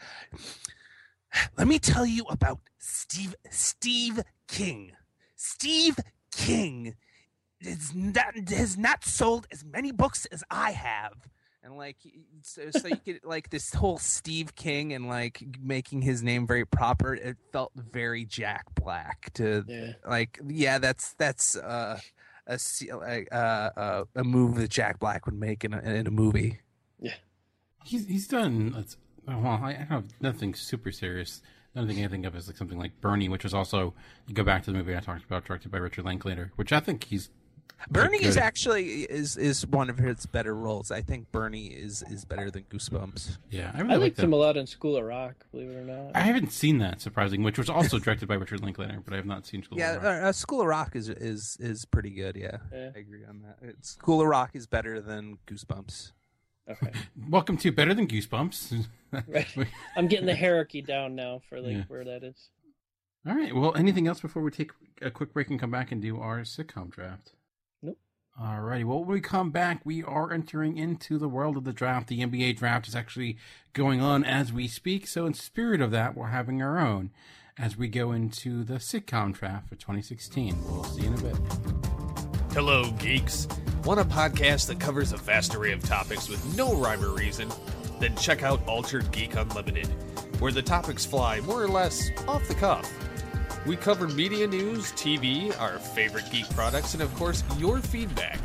"Let me tell you about Steve Steve King. Steve King is not, has not sold as many books as I have." And like, so, so you get like this whole Steve King and like making his name very proper. It felt very Jack Black to Yeah. like, yeah, that's that's uh, a uh, uh, a move that Jack Black would make in a, in a movie. Yeah. He's he's done. Let's, well, I, I have nothing super serious. The only thing I think of is like something like Bernie, which was also, you go back to the movie I talked about, directed by Richard Linklater, which I think he's. Bernie good. is actually is is one of his better roles. I think Bernie is is better than Goosebumps. Yeah, I I really like liked that. him a lot in School of Rock. Believe it or not. I haven't seen that, surprising, which was also directed by Richard Linklater, but I have not seen School Yeah, of Rock. uh, uh, School of Rock is is is pretty good. Yeah, Yeah. I agree on that. It- School of Rock is better than Goosebumps. Okay. Welcome to Better Than Goosebumps. Right. I'm getting the hierarchy down now for like Yeah. where that is. All right. Well, anything else before we take a quick break and come back and do our sitcom draft? Nope. All righty. Well, when we come back, we are entering into the world of the draft. The N B A draft is actually going on as we speak. So in spirit of that, we're having our own as we go into the sitcom draft for twenty sixteen. We'll see you in a bit. Hello, geeks. Want a podcast that covers a vast array of topics with no rhyme or reason? Then check out Altered Geek Unlimited, where the topics fly more or less off the cuff. We cover media news, T V, our favorite geek products, and of course, your feedback.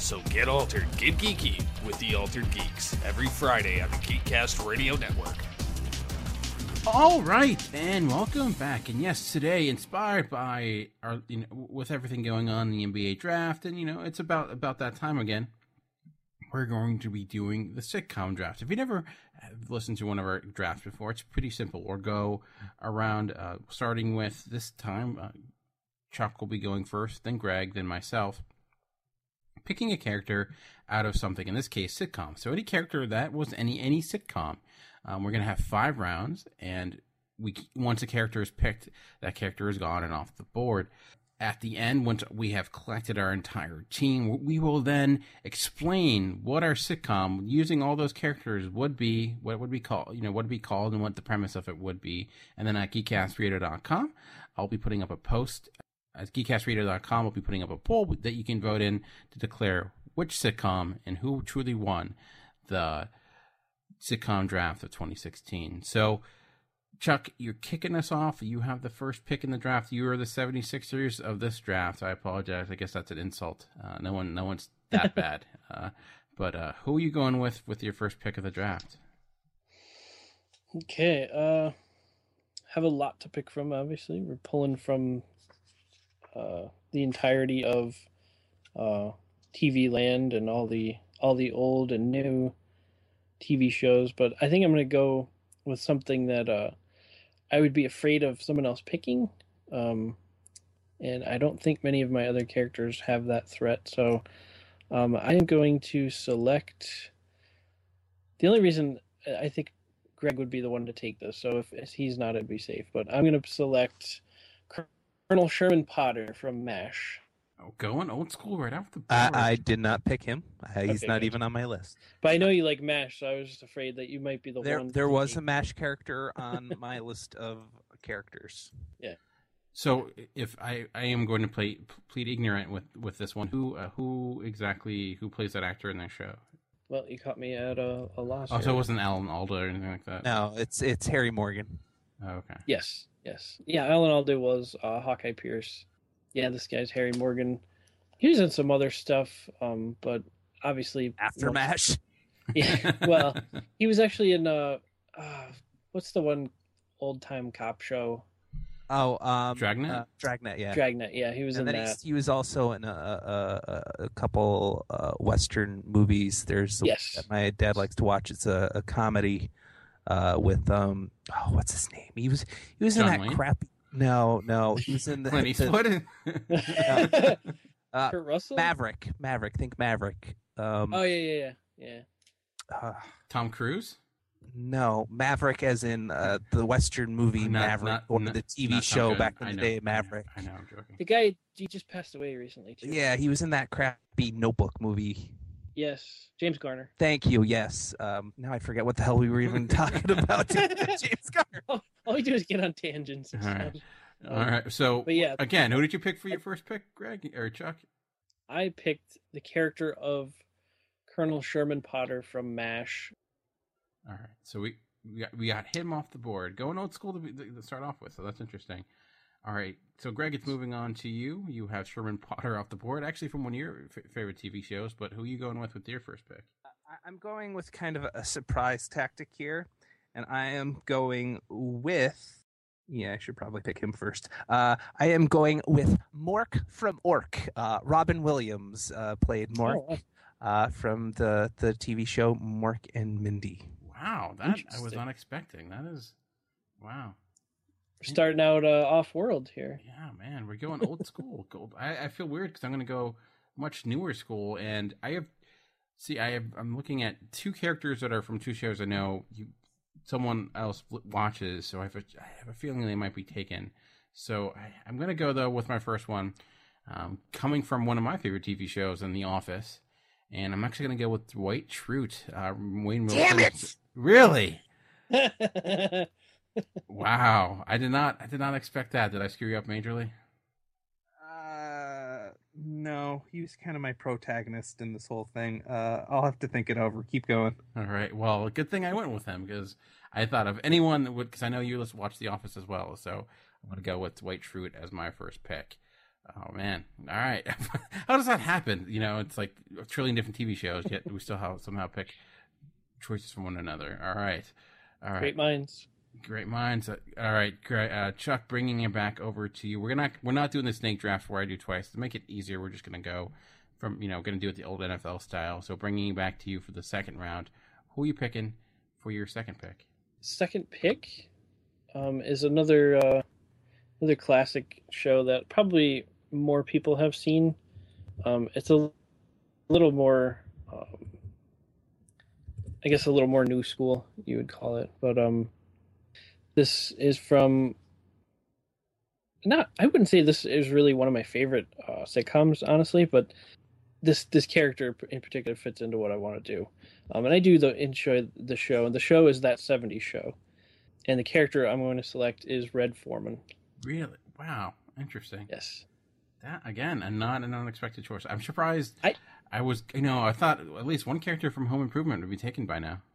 So get altered, get geeky with the Altered Geeks every Friday on the Geekcast Radio Network. All right, and welcome back. And yes, today, inspired by our, you know, with everything going on in the N B A draft, and you know, it's about about that time again. We're going to be doing the sitcom draft. If you never listened to one of our drafts before, it's pretty simple. We'll go around, uh, starting with this time. Uh, Chuck will be going first, then Greg, then myself, picking a character out of something. In this case, sitcom. So any character that was any any sitcom. Um, we're going to have five rounds, and we once a character is picked, that character is gone and off the board. At the end, once we have collected our entire team, we will then explain what our sitcom, using all those characters, would be, what would be called, you know, what would be called, and what the premise of it would be. And then at geek cast radio dot com, I'll be putting up a post. At geek cast radio dot com, I'll be putting up a poll that you can vote in to declare which sitcom and who truly won the sitcom draft of twenty sixteen. So, Chuck, you're kicking us off. You have the first pick in the draft. You are the seventy-sixers of this draft. I apologize. I guess that's an insult. Uh, no one, no one's that bad. Uh, but uh, who are you going with with your first pick of the draft? Okay. Uh, have a lot to pick from. Obviously, we're pulling from uh, the entirety of uh, T V land and all the all the old and new T V shows. But I think I'm going to go with something that uh, I would be afraid of someone else picking. Um, and I don't think many of my other characters have that threat. So um, I am going to select... The only reason I think Greg would be the one to take this. So if, if he's not, it'd be safe. But I'm going to select Colonel Sherman Potter from MASH. Oh, going old school right off the board. I, I did not pick him. Uh, he's Okay, not gotcha. even on my list. But I know you like MASH, so I was just afraid that you might be the There, one. there was a thinking- MASH character on my list of characters. Yeah. So if I, I am going to play plead ignorant with, with this one, who uh, who exactly who plays that actor in that show? Well, you caught me at a, a loss. Oh, here. so it wasn't Alan Alda or anything like that. No, it's it's Harry Morgan. Oh, okay. Yes, yes. Yeah, Alan Alda was uh, Hawkeye Pierce. Yeah, this guy's Harry Morgan. He was in some other stuff, um, but obviously After MASH. Yeah, well, he was actually in uh, uh what's the one old time cop show? Oh, um, Dragnet? Uh, Dragnet, yeah. Dragnet. Yeah, he was and in then that. he's, he was also in a, a, a couple uh, Western movies. There's the Yes. one that my dad likes to watch. It's a, a comedy uh, with um oh what's his name? He was he was John in that Wayne? crappy. No, no, he was in the, Clint the Eastwood. uh, Kurt Russell. Maverick. Maverick. Think Maverick. Um, Oh yeah, yeah, yeah, yeah. uh, Tom Cruise. no, Maverick, as in uh, the Western movie Not- Maverick, not- or not- the T V not Tom show Cruise. back in I the know, day, I know, Maverick. I know, I'm joking. The guy he just passed away recently too. Yeah, he was in that crappy Notebook movie. Yes, James Garner. Thank you. Yes. Um, now I forget what the hell we were even talking about. James Garner. All, all we do is get on tangents. All right. sometimes. All right. So But yeah, again, who did you pick for your first pick, Greg or Chuck? I picked the character of Colonel Sherman Potter from MASH. All right. So we we got, we got him off the board. Going old school to, be, to start off with. So that's interesting. All right. So Greg, it's moving on to you. You have Sherman Potter off the board, actually from one of your f- favorite T V shows. But who are you going with with your first pick? I- I'm going with kind of a surprise tactic here, and I am going with. Yeah, I should probably pick him first. Uh, I am going with Mork from Ork. Uh, Robin Williams uh, played Mork Oh, wow. uh, from the, the T V show Mork and Mindy. Wow, that I was Interesting. not expecting. That is, wow. We're starting out uh, off world here. Yeah, man, we're going old school. Gold. I, I feel weird because I'm going to go much newer school, and I have. See, I have. I'm looking at two characters that are from two shows I know you, someone else watches, so I have a, I have a feeling they might be taken. So I, I'm going to go though with my first one, um, coming from one of my favorite T V shows, in The Office, and I'm actually going to go with Dwight Schrute. Uh, Wayne Wilson. Damn it! Really? Wow, I did not. I did not expect that. Did I screw you up majorly? Uh, no, he was kind of my protagonist in this whole thing. Uh, I'll have to think it over. Keep going. All right. Well, good thing I went with him because I thought of anyone that would, because I know you watch The Office as well. So I'm going to go with Dwight Schrute as my first pick. Oh man! All right, how does that happen? You know, it's like a trillion different T V shows, yet we still have, somehow pick choices from one another. All right, all right. Great minds. Great minds. All right, great. Uh, Chuck, bringing it back over to you. We're not we're not doing the snake draft where I do twice to make it easier. We're just gonna go from you know gonna do it the old N F L style. So bringing it back to you for the second round. Who are you picking for your second pick? Second pick um, is another uh, another classic show that probably more people have seen. Um, it's a little more, um, I guess, a little more new school, you would call it. But um, this is from, not, I wouldn't say this is really one of my favorite uh, sitcoms, honestly, but this this character in particular fits into what I want to do. Um, and I do the, enjoy the show, and the show is That seventies Show. And the character I'm going to select is Red Foreman. Really? Wow. Interesting. Yes. That again, and not an unexpected choice. I'm surprised. I I was, you know, I thought at least one character from Home Improvement would be taken by now.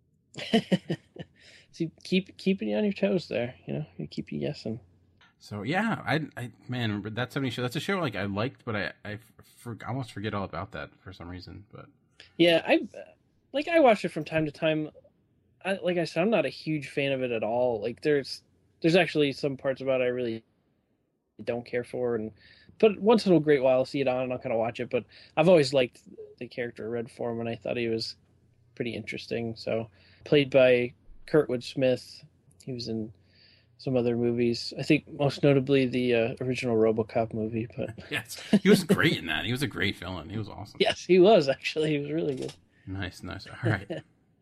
See, keep keeping you on your toes there. You know, you keep you guessing. So yeah, I, I man, That seventies Show. That's a show like I liked, but I I for, almost forget all about that for some reason. But yeah, I like I watch it from time to time. I, like I said, I'm not a huge fan of it at all. Like there's there's actually some parts about it I really don't care for, and but once in a great while I'll see it on and I'll kind of watch it. But I've always liked the character Red Foreman. I thought he was pretty interesting. So played by Kurtwood Smith. He was in some other movies. I think most notably the uh, original RoboCop movie. But yes, he was great in that. He was a great villain. He was awesome. Yes, he was actually. He was really good. Nice, nice. All right.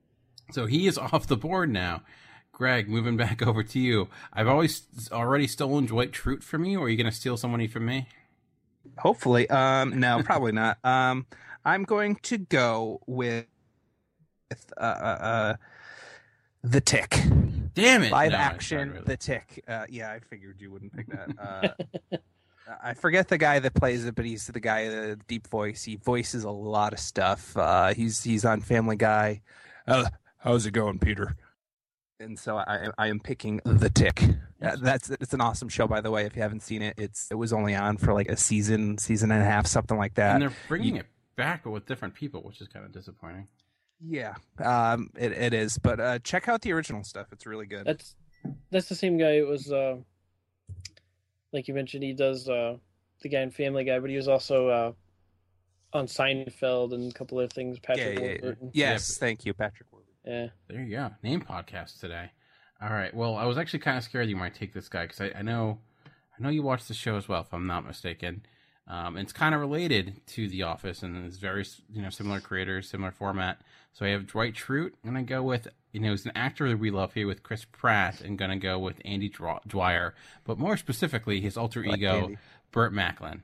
So he is off the board now. Greg, moving back over to you. I've always already stolen Dwight Schrute from you, or are you going to steal somebody from me? Hopefully. Um, no, probably not. Um, I'm going to go with uh, uh, The Tick. Damn it. Live No, action, really. The Tick. Uh, yeah, I figured you wouldn't pick that. Uh, I forget the guy that plays it, but he's the guy, the deep voice. He voices a lot of stuff. Uh, he's he's on Family Guy. Uh, how's it going, Peter? And so I I am picking The Tick. Uh, that's it's an awesome show, by the way. If you haven't seen it, it's it was only on for like a season, season and a half, something like that. And they're bringing You- it back, but with different people, which is kind of disappointing. Yeah, um, it it is. But uh, check out the original stuff; it's really good. That's that's the same guy. It was uh, like you mentioned. He does uh, the guy in Family Guy, but he was also uh, on Seinfeld and a couple of things. Patrick yeah, yeah, yeah. Warburton. Yes, thank you, Patrick Warburton. Yeah. There you go. Name podcast today. All right. Well, I was actually kind of scared you might take this guy because I, I know, I know you watch the show as well, if I'm not mistaken. Um, it's kind of related to The Office, and it's very, you know, similar creators, similar format. So I have Dwight Schrute. I'm gonna go with, you know, he's an actor that we love here with Chris Pratt, and gonna go with Andy Dwyer, but more specifically, his alter Like ego, Andy. Burt Macklin.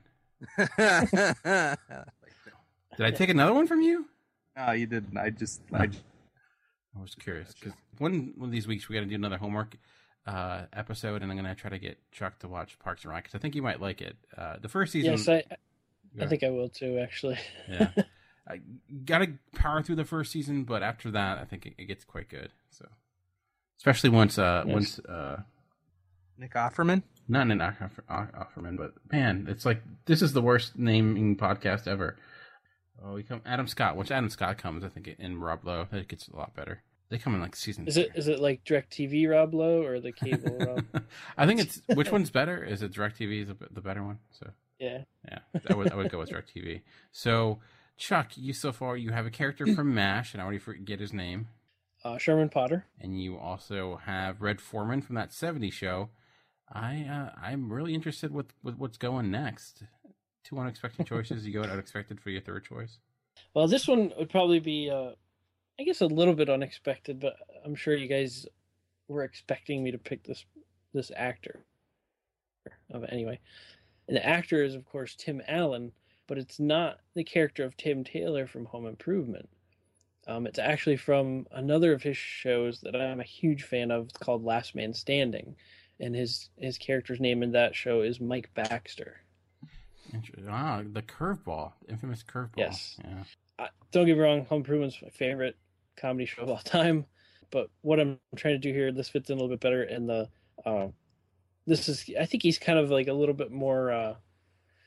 Did I take another one from you? No, you didn't. I just, I just... I was curious because one one of these weeks we got to do another homework uh, episode, and I'm gonna try to get Chuck to watch Parks and Rec because I think you might like it. Uh, the first season, Yes, I I think I will too. Actually. yeah, I gotta power through the first season, but after that, I think it, it gets quite good. So, especially once uh Yes. once uh Nick Offerman. not an Offer- Offerman, but man, it's like this is the worst naming podcast ever. Oh, we come Adam Scott. Once Adam Scott comes, I think in Rob Lowe, it gets a lot better. They come in like season. Is it is it like DirecTV Rob Lowe or the cable Rob? I think it's which one's better? Is it DirecTV the the better one? So Yeah. yeah, I would I would go with DirecTV. So Chuck, you so far you have a character from MASH, and I already forget his name. Uh, Sherman Potter. And you also have Red Foreman from That seventies Show. I uh, I'm really interested with, with what's going next. Two unexpected choices. You go unexpected for your third choice. Well, this one would probably be, uh, I guess, a little bit unexpected, but I'm sure you guys were expecting me to pick this this actor. Uh, anyway, and the actor is, of course, Tim Allen, but it's not the character of Tim Taylor from Home Improvement. Um, it's actually from another of his shows that I'm a huge fan of. It's called Last Man Standing, and his his character's name in that show is Mike Baxter. Ah, the curveball, infamous curveball. Yes. Yeah. Uh, don't get me wrong, Home Improvement's my favorite comedy show of all time. But what I'm trying to do here, this fits in a little bit better. And the uh, this is, I think he's kind of like a little bit more uh,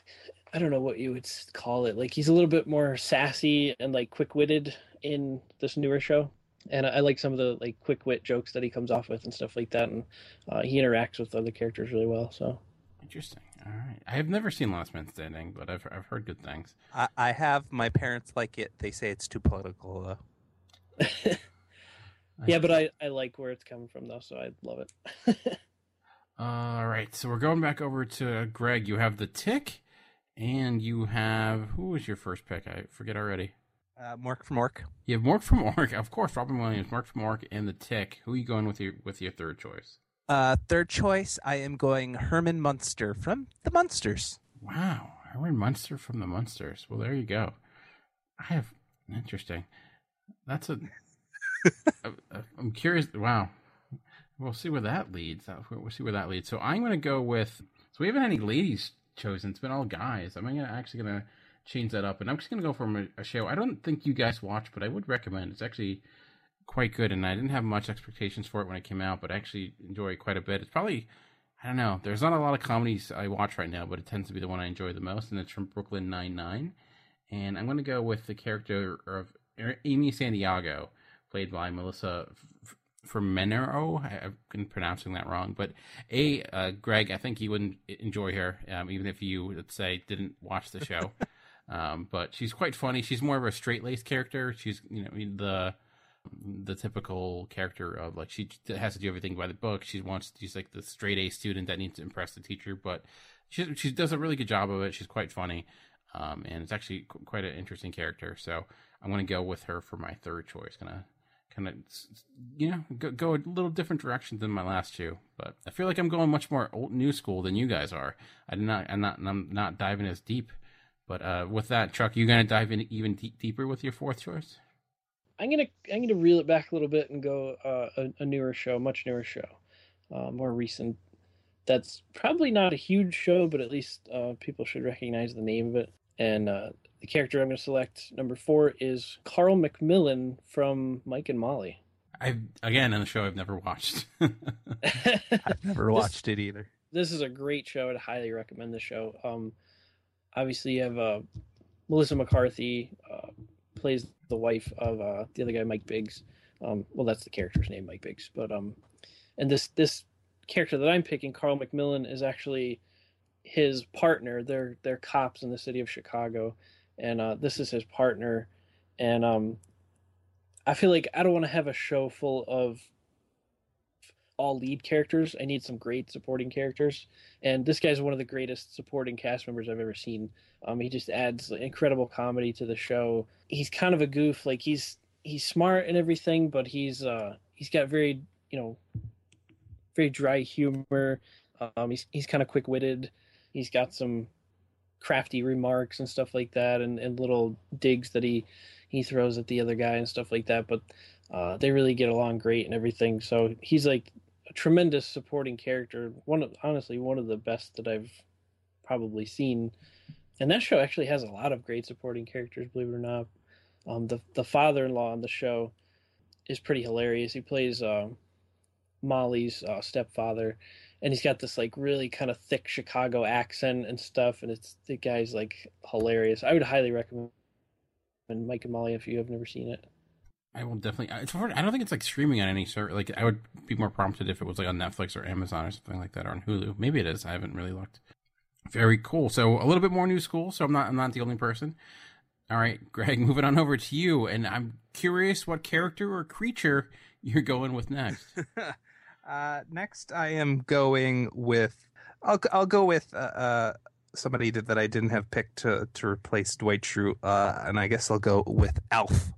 I don't know what you would call it. Like he's a little bit more sassy and like quick-witted in this newer show, and I, I like some of the like quick-wit jokes that he comes off with and stuff like that. And uh, he interacts with other characters really well. So interesting. All right, I have never seen Last Man Standing, but I've I've heard good things. I, I have. My parents like it. They say it's too political, though. Yeah, but I, I like where it's coming from, though, so I love it. All right, so we're going back over to Greg. You have The Tick, and you have... Who was your first pick? I forget already. Uh, Mork from Ork. You have Mork from Ork. Of course, Robin Williams, Mork from Ork, and The Tick. Who are you going with your with your third choice? Uh, third choice, I am going Herman Munster from The Munsters. Wow, Herman Munster from The Munsters. Well, there you go. I have... Interesting. That's a... I'm curious. Wow. We'll see where that leads. We'll see where that leads. So I'm going to go with. So we haven't had any ladies chosen. It's been all guys. I'm gonna, actually going to change that up, and I'm just going to go for a, a show I don't think you guys watch, but I would recommend. It's actually quite good, and I didn't have much expectations for it when it came out, but I actually enjoy it quite a bit. It's probably, I don't know. There's not a lot of comedies I watch right now, but it tends to be the one I enjoy the most, and it's from Brooklyn Nine-Nine. And I'm going to go with the character of Amy Santiago, played by Melissa Fumero. I've been pronouncing that wrong. But, A, uh, Greg, I think you wouldn't enjoy her, um, even if you, let's say, didn't watch the show. um, but she's quite funny. She's more of a straight-laced character. She's, you know, the the typical character of, like, she has to do everything by the book. She wants, she's like the straight-A student that needs to impress the teacher. But she, she does a really good job of it. She's quite funny. Um, and it's actually quite an interesting character. So I'm going to go with her for my third choice. Going to kind of, you know, go, go a little different direction than my last two, but I feel like I'm going much more old new school than you guys are. I'm not, I'm not, I'm not diving as deep. But uh, with that, Chuck, you gonna dive in even deep, deeper with your fourth choice? I'm gonna, I'm gonna reel it back a little bit and go uh, a, a newer show, much newer show, uh, more recent. That's probably not a huge show, but at least uh, people should recognize the name of it. And uh, the character I'm going to select, number four, is Carl McMillan from Mike and Molly. I again, in the show I've never watched. I've never watched this, it either. This is a great show. I'd highly recommend the show. Um, obviously, you have uh, Melissa McCarthy uh, plays the wife of uh, the other guy, Mike Biggs. Um, well, that's the character's name, Mike Biggs. But um, and this this character that I'm picking, Carl McMillan, is actually his partner. They're they're cops in the city of Chicago, and uh, this is his partner. And um, I feel like I don't want to have a show full of all lead characters. I need some great supporting characters, and this guy's one of the greatest supporting cast members I've ever seen. Um, he just adds incredible comedy to the show. He's kind of a goof. Like he's he's smart and everything, but he's uh, he's got very you know very dry humor. Um, he's he's kind of quick witted. He's got some crafty remarks and stuff like that, and, and little digs that he, he throws at the other guy and stuff like that. But uh, they really get along great and everything. So he's like a tremendous supporting character. One of, honestly, one of the best that I've probably seen. And that show actually has a lot of great supporting characters, believe it or not. Um, the the father-in-law on the show is pretty hilarious. He plays uh, Molly's uh, stepfather. And he's got this like really kind of thick Chicago accent and stuff, and it's the guy's like hilarious. I would highly recommend Mike and Molly if you have never seen it. I will definitely. It's hard. I don't think it's like streaming on any sort. Like I would be more prompted if it was like on Netflix or Amazon or something like that, or on Hulu. Maybe it is. I haven't really looked. Very cool. So a little bit more new school. So I'm not. I'm not the only person. All right, Greg. Moving on over to you, and I'm curious what character or creature you're going with next. Uh, next, I am going with. I'll I'll go with uh, uh, somebody that, that I didn't have picked to to replace Dwight Schrute, uh, and I guess I'll go with Alf.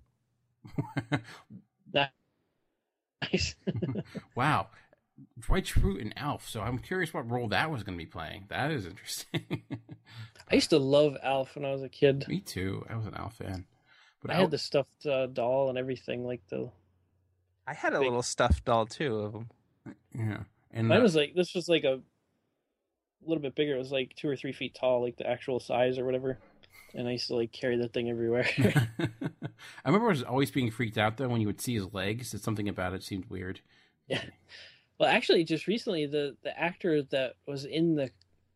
Nice. Wow, Dwight Schrute and Alf. So I'm curious what role that was going to be playing. That is interesting. I used to love Alf when I was a kid. Me too. I was an Alf fan. But I Alf... had the stuffed uh, doll and everything, like the. I had a big... little stuffed doll too of them. Yeah, and mine uh, was like this was like a little bit bigger. It was like two or three feet tall, like the actual size or whatever. And I used to like carry that thing everywhere. I remember I was always being freaked out though when you would see his legs. It's something about it seemed weird. Yeah. Well, actually, just recently, the the actor that was in the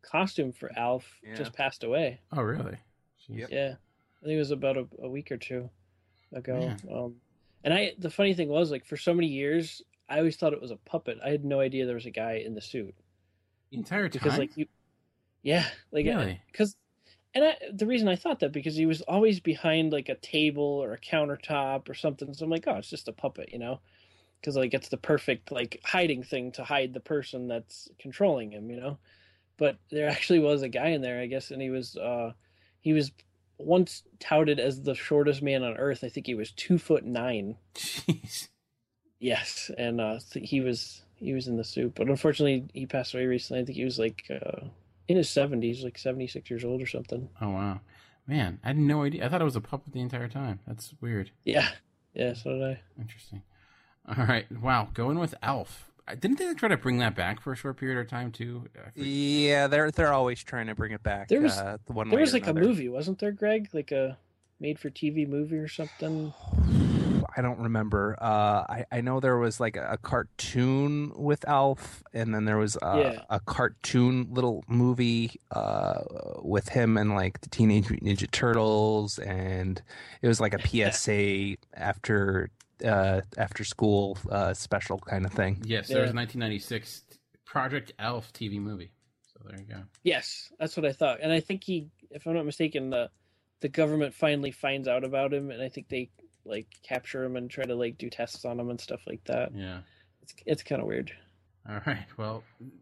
costume for Alf Yeah. just passed away. Oh, really? Yep. Yeah, I think it was about a, a week or two ago. Man. Um, and I, the funny thing was, like, for so many years, I always thought it was a puppet. I had no idea there was a guy in the suit. The entire time? Because, like, you, yeah, like, Really? because, and I, the reason I thought that because he was always behind like a table or a countertop or something. So I'm like, oh, it's just a puppet, you know, because like it's the perfect like hiding thing to hide the person that's controlling him, you know. But there actually was a guy in there, I guess, and he was, uh, he was once touted as the shortest man on Earth. I think he was two foot nine. Jeez. Yes, and uh, he was he was in the suit, but unfortunately he passed away recently. I think he was like uh, in his seventies, like seventy-six years old or something. Oh, wow. Man, I had no idea. I thought it was a puppet the entire time. That's weird. Yeah, yeah, so did I. Interesting. All right. Wow, going with Alf. I- Didn't they try to bring that back for a short period of time, too? I forget. Yeah, they're they're always trying to bring it back. There was uh, the one there way was or like another. a movie, wasn't there, Greg? Like a made-for-T V movie or something. I don't remember. Uh, I I know there was like a, a cartoon with Alf, and then there was a, Yeah. a cartoon little movie uh, with him and like the Teenage Mutant Ninja Turtles, and it was like a P S A after uh, after school uh, special kind of thing. Yes, there was Yeah. a nineteen ninety-six Project Alf T V movie. So there you go. Yes, that's what I thought, and I think he, if I'm not mistaken, the the government finally finds out about him, and I think they like capture him and try to like do tests on him and stuff like that. Yeah. It's it's kind of weird. All right. Well,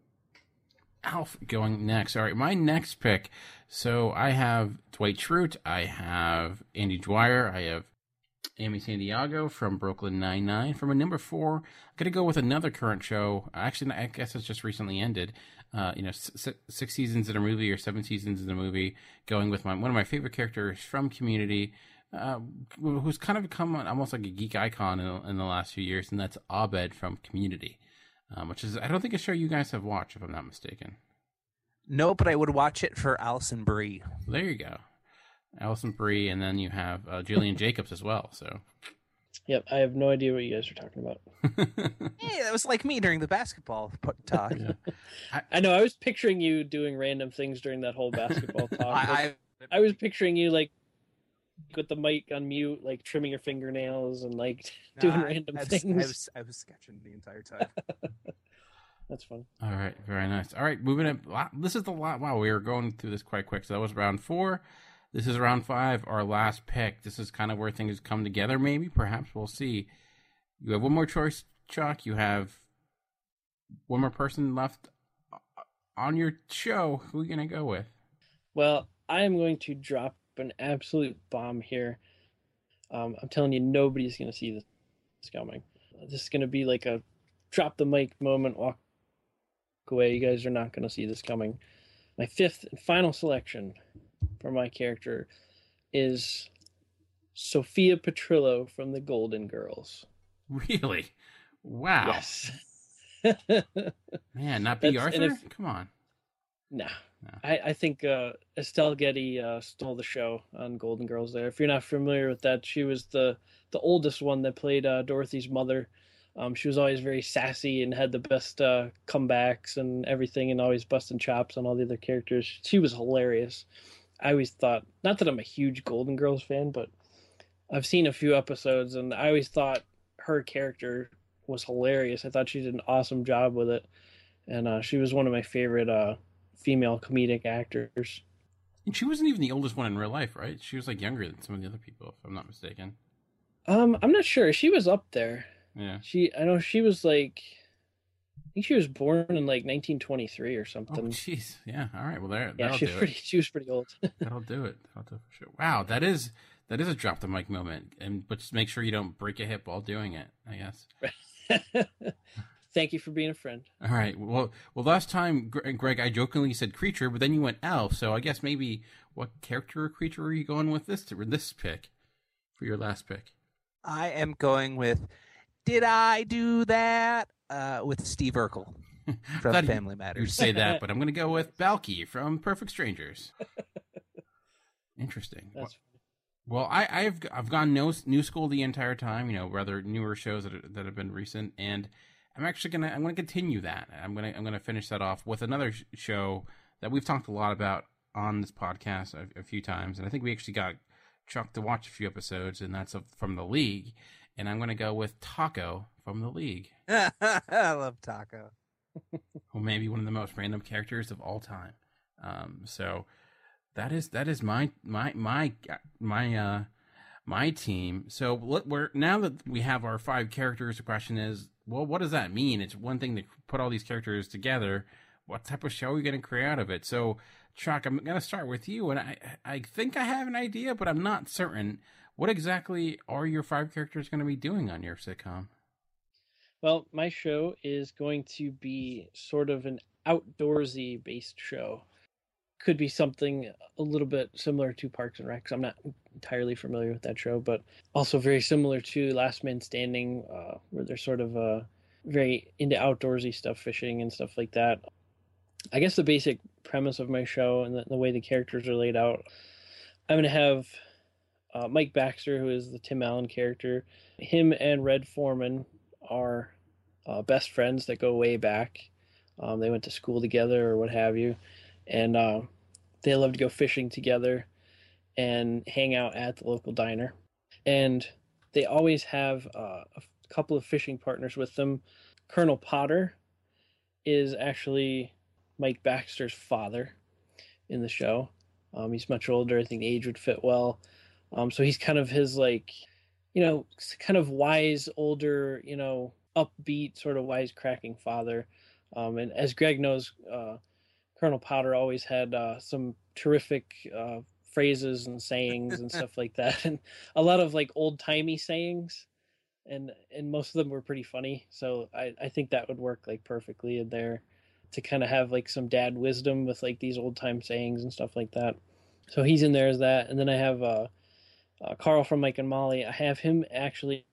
Alf going next. All right. My next pick. So I have Dwight Schrute. I have Andy Dwyer. I have Amy Santiago from Brooklyn Nine-Nine. For my number four, I'm going to go with another current show. Actually, I guess it's just recently ended. Uh, you know, six, six seasons in a movie or seven seasons in a movie. Going with my one of my favorite characters from Community, uh, who's kind of become almost like a geek icon in, in the last few years, and that's Abed from Community, um, which is, I don't think, a show you guys have watched, if I'm not mistaken. No, but I would watch it for Alison Brie. There you go. Alison Brie, and then you have uh, Jillian Jacobs as well. So, Yep, I have no idea what you guys are talking about. Hey, that was like me during the basketball p- talk. Yeah. I, I know. I was picturing you doing random things during that whole basketball talk. I, I I was picturing you like with the mic on mute, like trimming your fingernails and like doing Nah, random I, was, things. I was I was sketching the entire time. That's fun. all right, very nice. All right, moving up. Wow, this is the lot. Wow, we were going through this quite quick. So that was round four. This is round five, our last pick. This is kind of where things come together, maybe. Perhaps we'll see. You have one more choice, Chuck. You have one more person left on your show. Who are you going to go with? Well, I am going to drop an absolute bomb here. Um, I'm telling you, nobody's going to see this coming. This is going to be like a drop the mic moment, walk away. You guys are not going to see this coming. My fifth and final selection for my character is Sophia Petrillo from the Golden Girls. Really? Wow. Yes. Man, not B. That's- and Arthur? if- Come on. No. No. I, I think uh, Estelle Getty uh, stole the show on Golden Girls there. If you're not familiar with that, she was the, the oldest one that played uh, Dorothy's mother. Um, she was always very sassy and had the best uh, comebacks and everything, and always busting chops on all the other characters. She was hilarious. I always thought, not that I'm a huge Golden Girls fan, but I've seen a few episodes, and I always thought her character was hilarious. I thought she did an awesome job with it, and uh, she was one of my favorite uh, female comedic actors. And she wasn't even the oldest one in real life, right? She was like younger than some of the other people, if I'm not mistaken. Um, I'm not sure. She was up there. Yeah. She, I know she was like, I think she was born in like nineteen twenty-three or Oh, something. jeez. Yeah. All right. Well, there. yeah, that'll she was do pretty. it. She was pretty old. That'll do it. That'll do it for sure. Wow, that is that is a drop the mic moment, and but just make sure you don't break a hip while doing it. I guess. Thank you for being a friend. All right. Well, well, last time, Gre- Greg, I jokingly said creature, but then you went elf. So I guess maybe what character or creature are you going with this to this pick for your last pick? I am going with Did I Do That? Uh, with Steve Urkel from Thought Family You'd Matters. say that, but I'm going to go with Balky from Perfect Strangers. Interesting. That's Well, I, I've I've gone no, new school the entire time. You know, rather newer shows that are, that have been recent, and I'm actually gonna I'm gonna continue that. I'm gonna I'm gonna finish that off with another sh- show that we've talked a lot about on this podcast a, a few times, and I think we actually got Chuck to watch a few episodes, and that's from The League. And I'm going to go with Taco from The League. I love Taco. Who may be one of the most random characters of all time. Um, so that is that is my my my my uh my team. So let, we're now that we have our five characters, the question is, well, what does that mean? It's one thing to put all these characters together. What type of show are we going to create out of it? So, Chuck, I'm going to start with you, and I I think I have an idea, but I'm not certain. What exactly are your five characters going to be doing on your sitcom? Well, my show is going to be sort of an outdoorsy based show. Could be something a little bit similar to Parks and Rec. I'm not entirely familiar with that show, but also very similar to Last Man Standing, uh, where they're sort of uh, very into outdoorsy stuff, fishing and stuff like that. I guess the basic premise of my show and the, the way the characters are laid out, I'm going to have uh, Mike Baxter, who is the Tim Allen character. Him and Red Foreman are uh, best friends that go way back. Um, they went to school together or what have you. And uh, they love to go fishing together and hang out at the local diner. And they always have uh, a couple of fishing partners with them. Colonel Potter is actually Mike Baxter's father in the show. Um, he's much older. I think the age would fit well. Um, so he's kind of his, like, you know, kind of wise, older, you know, upbeat, sort of wisecracking father. Um, and as Greg knows, uh, Colonel Potter always had uh, some terrific uh, phrases and sayings and stuff like that, and a lot of like old timey sayings, and and most of them were pretty funny. So I, I think that would work like perfectly in there to kind of have like some dad wisdom with like these old time sayings and stuff like that. So he's in there as that, and then I have uh, uh, Carl from Mike and Molly. I have him actually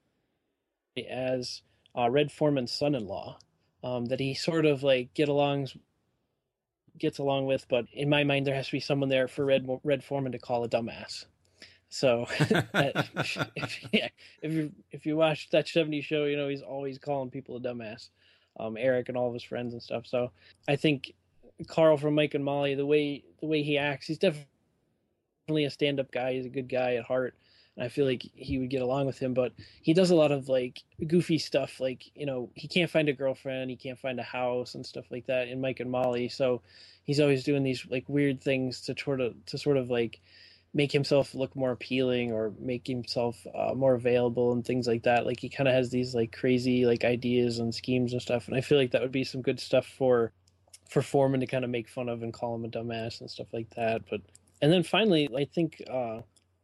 as uh, Red Foreman's son-in-law, um, that he sort of like get alongs. gets along with, but in my mind there has to be someone there for Red Red Foreman to call a dumbass. So if, if, yeah, if you if you watch that seventies show, you know he's always calling people a dumbass. Um, Eric and all of his friends and stuff. So I think Carl from Mike and Molly, the way the way he acts, he's definitely a stand-up guy. He's a good guy at heart, and I feel like he would get along with him. But he does a lot of like goofy stuff, like, you know, he can't find a girlfriend, he can't find a house and stuff like that in Mike and Molly. So he's always doing these like weird things to sort of to sort of like make himself look more appealing or make himself uh, more available and things like that. Like he kind of has these like crazy like ideas and schemes and stuff. And I feel like that would be some good stuff for for Foreman to kind of make fun of and call him a dumbass and stuff like that. But and then finally, I think uh,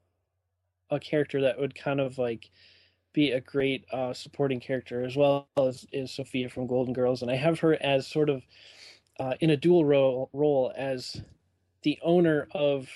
a character that would kind of like be a great uh, supporting character as well as is Sophia from Golden Girls, and I have her as sort of uh, in a dual role role as the owner of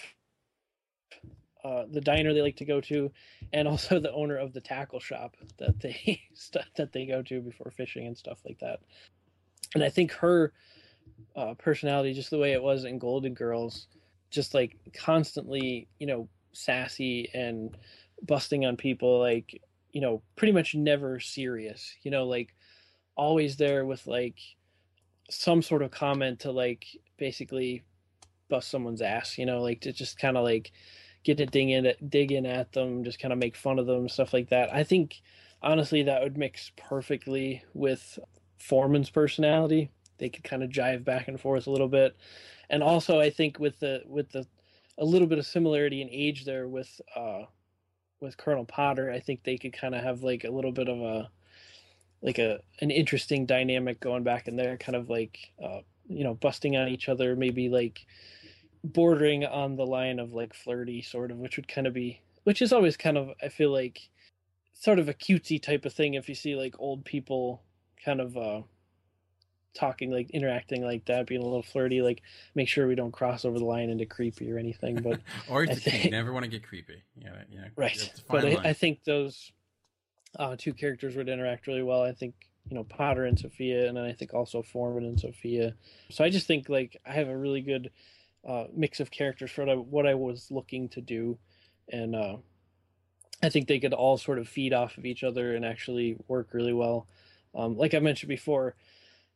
uh, the diner they like to go to, and also the owner of the tackle shop that they that they go to before fishing and stuff like that. And I think her uh, personality, just the way it was in Golden Girls, just like constantly, you know, sassy and busting on people, like, you know, pretty much never serious, you know, like always there with like some sort of comment to like basically bust someone's ass, you know, like to just kind of like get to dig in, dig in at them, just kind of make fun of them, stuff like that. I think honestly that would mix perfectly with Foreman's personality. They could kind of jive back and forth a little bit. And also I think with the with the a little bit of similarity in age there with uh with Colonel Potter, I think they could kind of have like a little bit of a like a an interesting dynamic going back in there, kind of like uh you know, busting on each other, maybe like bordering on the line of like flirty sort of, which would kind of be, which is always kind of, I feel like sort of a cutesy type of thing if you see like old people kind of uh talking, like interacting like that, being a little flirty, like make sure we don't cross over the line into creepy or anything. But or I think, you never want to get creepy. Yeah, yeah, right. But I, I think those uh, two characters would interact really well. I think, you know, Potter and Sophia, and then I think also Foreman and Sophia. So I just think like I have a really good uh, mix of characters for what I, what I was looking to do, and uh, I think they could all sort of feed off of each other and actually work really well. Um, like I mentioned before,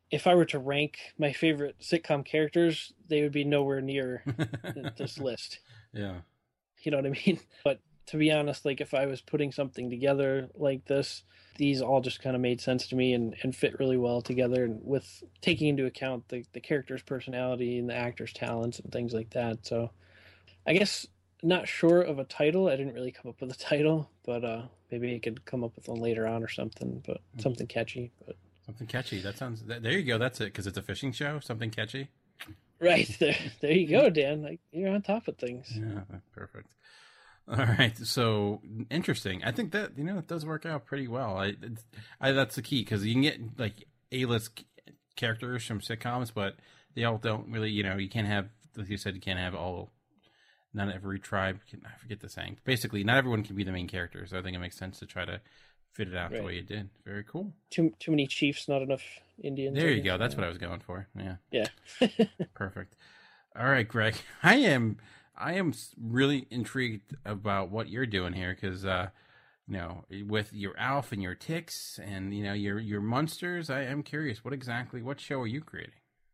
if I were to rank my favorite sitcom characters, they would be nowhere near this list. Yeah. You know what I mean? But to be honest, like if I was putting something together like this, these all just kind of made sense to me and, and fit really well together, and with taking into account the, the character's personality and the actor's talents and things like that. So I guess not sure of a title. I didn't really come up with a title, but uh, maybe I could come up with one later on or something, but something catchy. But Something catchy. That sounds, there you go. That's it. Because it's a fishing show. Something catchy. Right there. There you go, Dan. Like, you're on top of things. Yeah, perfect. All right, so interesting. I think that, you know, it does work out pretty well. I, I that's the key, because you can get like A-list characters from sitcoms, but they all don't really, you know, you can't have, like you said, you can't have all. Not every tribe can. I forget the saying. Basically, not everyone can be the main character. So I think it makes sense to try to fit it out right. the way you did. Very cool. Too too many chiefs, not enough Indians. There you go. That's what I was going for. Yeah. Yeah. Perfect. All right, Greg. I am. I am really intrigued about what you're doing here, because, uh, you know, with your Alf and your Ticks and, you know, your your monsters, I am curious. What exactly? What show are you creating?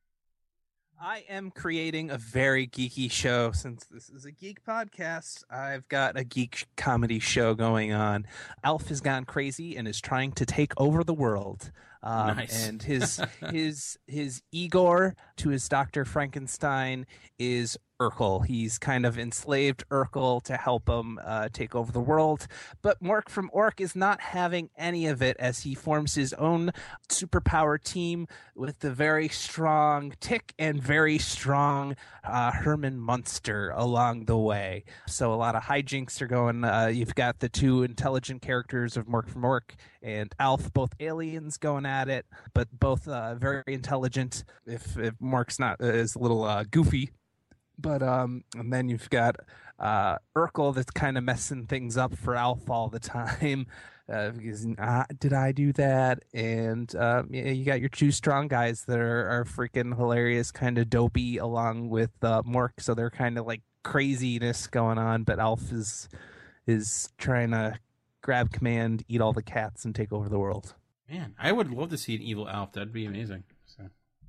I am creating a very geeky show. Since this is a geek podcast, I've got a geek comedy show going on. Alf has gone crazy and is trying to take over the world. Um, nice. And his his his Igor to his Doctor Frankenstein is Urkel. He's kind of enslaved Urkel to help him uh, take over the world. But Mork from Ork is not having any of it, as he forms his own superpower team with the very strong Tick and very strong uh, Herman Munster along the way. So a lot of hijinks are going. Uh, you've got the two intelligent characters of Mork from Ork and Alf, both aliens going at it, but both uh, very intelligent. If, if Mork's not uh, is a little uh, goofy. But um, and then you've got uh, Urkel that's kind of messing things up for Alf all the time. Uh, because uh, did I do that? And uh, you got your two strong guys that are, are freaking hilarious, kind of dopey, along with uh, Mork. So they're kind of like craziness going on. But Alf is is trying to grab command, eat all the cats, and take over the world. Man, I would love to see an evil Alf. That'd be amazing. So.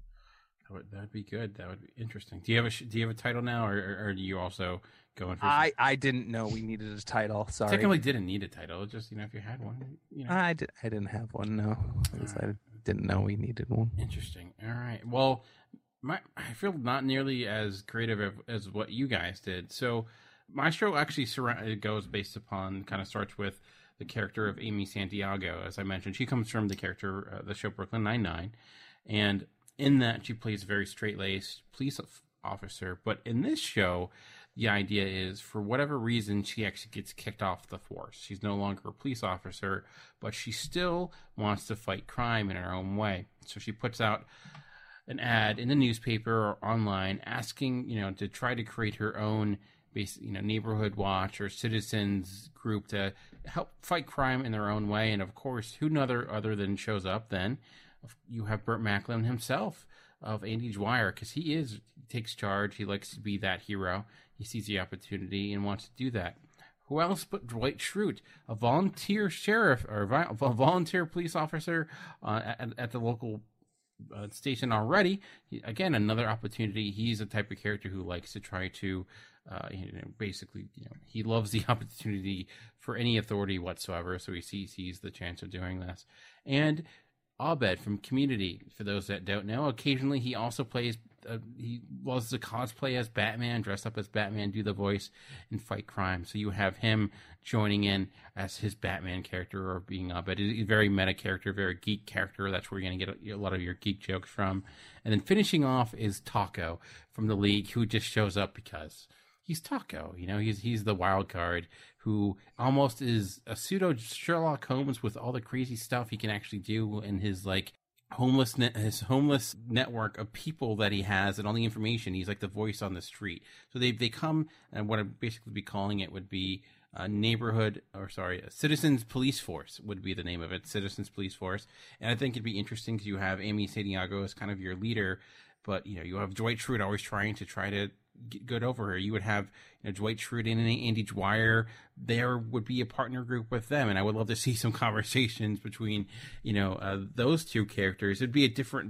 That would be good. That would be interesting. Do you have a Do you have a title now, or, or are you also going for? I, I didn't know we needed a title. Sorry. Technically, didn't need a title. Just, you know, if you had one, you know. I did. I didn't have one. No, right. I didn't know we needed one. Interesting. All right. Well, my I feel not nearly as creative as what you guys did. So my show actually surround, it goes based upon kind of starts with the character of Amy Santiago. As I mentioned, she comes from the character uh, the show Brooklyn Nine-Nine, and in that, she plays a very straight-laced police officer. But in this show, the idea is, for whatever reason, she actually gets kicked off the force. She's no longer a police officer, but she still wants to fight crime in her own way. So she puts out an ad in the newspaper or online asking, you know, to try to create her own, you know, neighborhood watch or citizens group to help fight crime in their own way. And of course, who other other than shows up then? You have Burt Macklin himself of Andy Dwyer, because he is he takes charge. He likes to be that hero. He sees the opportunity and wants to do that. Who else but Dwight Schrute, a volunteer sheriff or a volunteer police officer uh, at, at the local uh, station already? He, again, another opportunity. He's the type of character who likes to try to, uh, you know, basically, you know, he loves the opportunity for any authority whatsoever. So he sees sees the chance of doing this. And Abed from Community, for those that don't know, occasionally he also plays, uh, he loves to cosplay as Batman, dress up as Batman, do the voice, and fight crime. So you have him joining in as his Batman character or being Abed. He's a very meta character, very geek character. That's where you're going to get a, a lot of your geek jokes from. And then finishing off is Taco from the League, who just shows up because he's Taco. You know, he's he's the wild card who almost is a pseudo Sherlock Holmes with all the crazy stuff he can actually do in his like homeless net, his homeless network of people that he has and all the information. He's like the voice on the street. So they they come, and what I'd basically be calling it would be a neighborhood, or sorry, a Citizens Police Force would be the name of it, Citizens Police Force. And I think it'd be interesting because you have Amy Santiago as kind of your leader, but you know you have Dwight Schrute always trying to try to get good over her. You would have, you know, Dwight Schrute and Andy Dwyer. There would be a partner group with them, and I would love to see some conversations between, you know, uh, those two characters. It'd be a different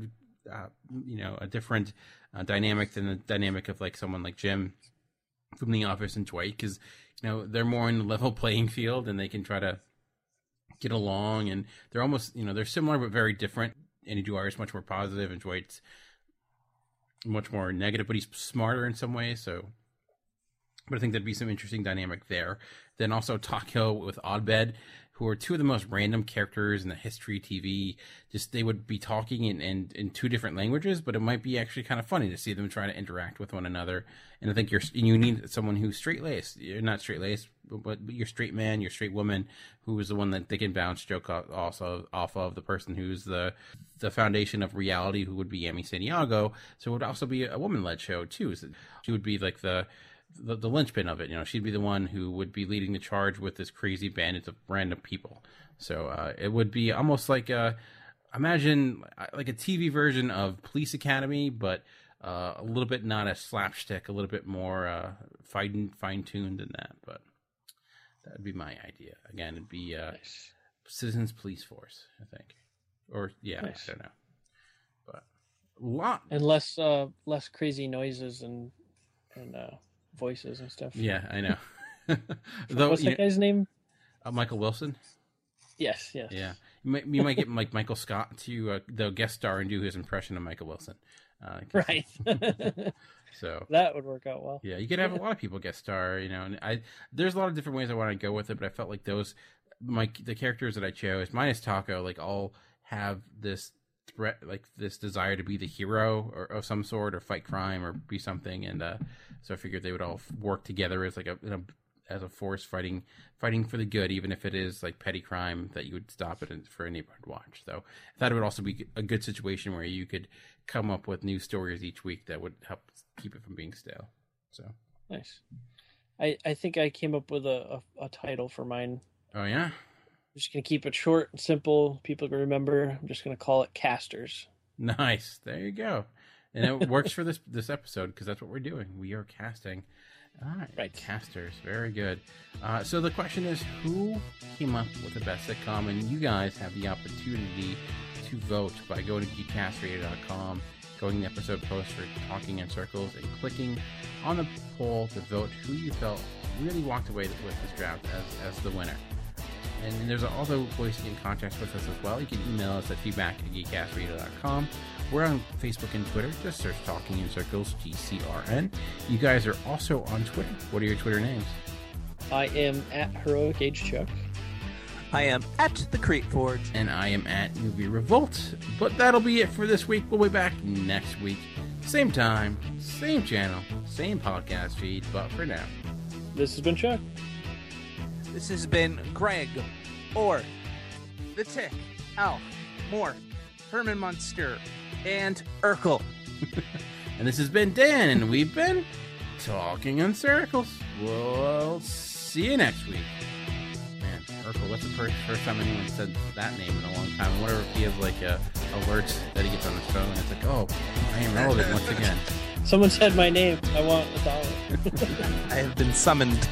uh, you know, a different uh, dynamic than the dynamic of like someone like Jim from The Office and Dwight, because you know they're more in the level playing field and they can try to get along, and they're almost, you know, they're similar but very different. Andy Dwyer is much more positive and Dwight's much more negative, but he's smarter in some ways. So, but I think there'd be some interesting dynamic there. Then also Takeo with Oddbed, who are two of the most random characters in the history of T V. Just they would be talking in, in, in two different languages, but it might be actually kind of funny to see them trying to interact with one another. And I think you're you need someone who's straight-laced. You're not straight-laced, but you're straight man, you're straight woman, who is the one that they can bounce joke off, also off of, the person who's the the foundation of reality, who would be Amy Santiago. So it would also be a woman-led show, too. So she would be like the... The, the linchpin of it, you know, she'd be the one who would be leading the charge with this crazy bandit of random people. So uh, it would be almost like a, imagine like a T V version of Police Academy, but uh, a little bit not as slapstick, a little bit more uh, fine fine tuned than that. But that would be my idea. Again, it'd be uh, nice. Citizens Police Force, I think, or yeah, nice. I don't know, but a lot and less uh, less crazy noises and and. Uh... voices and stuff. Yeah, I know. Though, What's that know, guy's name? Uh, Michael Wilson. Yes, yes. Yeah, you might, you might get like Michael Scott to uh, the guest star and do his impression of Michael Wilson. Uh, right. So that would work out well. Yeah, you could have a lot of people guest star. You know, and I there's a lot of different ways I want to go with it, but I felt like those my the characters that I chose, minus Taco, like all have this threat, like this desire to be the hero or of some sort, or fight crime or be something, and uh so I figured they would all work together as like a, a as a force fighting fighting for the good, even if it is like petty crime that you would stop it for a neighborhood watch. So I thought it would also be a good situation where you could come up with new stories each week that would help keep it from being stale. So nice. I I think I came up with a a, a title for mine. Oh yeah. I'm just going to keep it short and simple. People can remember. I'm just going to call it Casters. Nice. There you go. And it works for this this episode because that's what we're doing. We are casting. All right. Right. Casters. Very good. Uh, so the question is, who came up with the best sitcom? And you guys have the opportunity to vote by going to geek cast radio dot com, going to the episode post for Talking in Circles, and clicking on the poll to vote who you felt really walked away with this draft as, as the winner. And there's also ways to get in contact with us as well. You can email us at feedback at geek cast radio dot com. We're on Facebook and Twitter. Just search Talking in Circles, T C R N. You guys are also on Twitter. What are your Twitter names? I am at Heroic Age Chuck. I am at The Crate Forge. And I am at Movie Revolt. But that'll be it for this week. We'll be back next week. Same time, same channel, same podcast feed. But for now, this has been Chuck. This has been Greg, or The Tick, Alf, Moore, Herman Munster, and Urkel. And this has been Dan, and we've been Talking in Circles. We'll see you next week. Man, Urkel, that's the first, first time anyone said that name in a long time. I wonder if he has like a alerts that he gets on his phone, and it's like, oh, I am relevant once again. Someone said my name. I want a dollar. I have been summoned.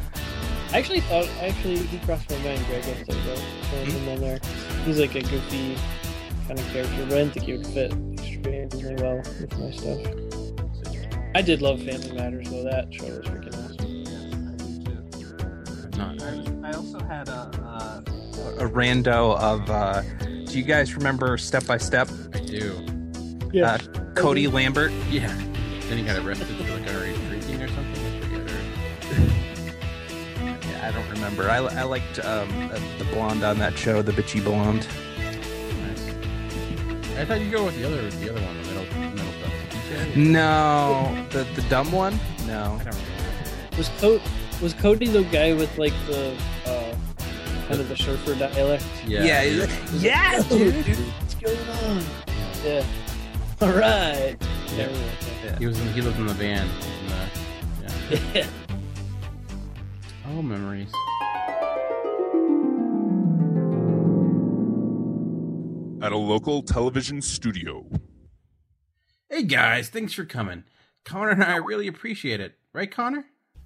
I actually thought, actually, he crossed my mind, Greg, I was about throwing him in there. He's like a goofy kind of character, but I didn't think he would fit extremely well with my stuff. I did love Family Matters, though. That show was freaking awesome. Not, I also had a, a, a rando of, uh, do you guys remember Step by Step? I do. Yeah. Uh, Cody Lambert? Yeah. Then he got arrested for like already drinking or something. I don't remember. I, I liked um, the blonde on that show, the bitchy blonde. Nice. I thought you'd go with the other, the other one, the middle, middle stuff. No, the the dumb one. No. I don't remember. Was Co- was Cody the guy with like the uh, kind of the surfer dialect? Yeah. Yeah, yeah, yeah dude. dude. What's going on? Yeah. All right. Yeah. yeah. He was. In, he lived in the van. In the, yeah. yeah. Oh, memories. At a local television studio. Hey guys, thanks for coming. Connor and I really appreciate it. Right, Connor?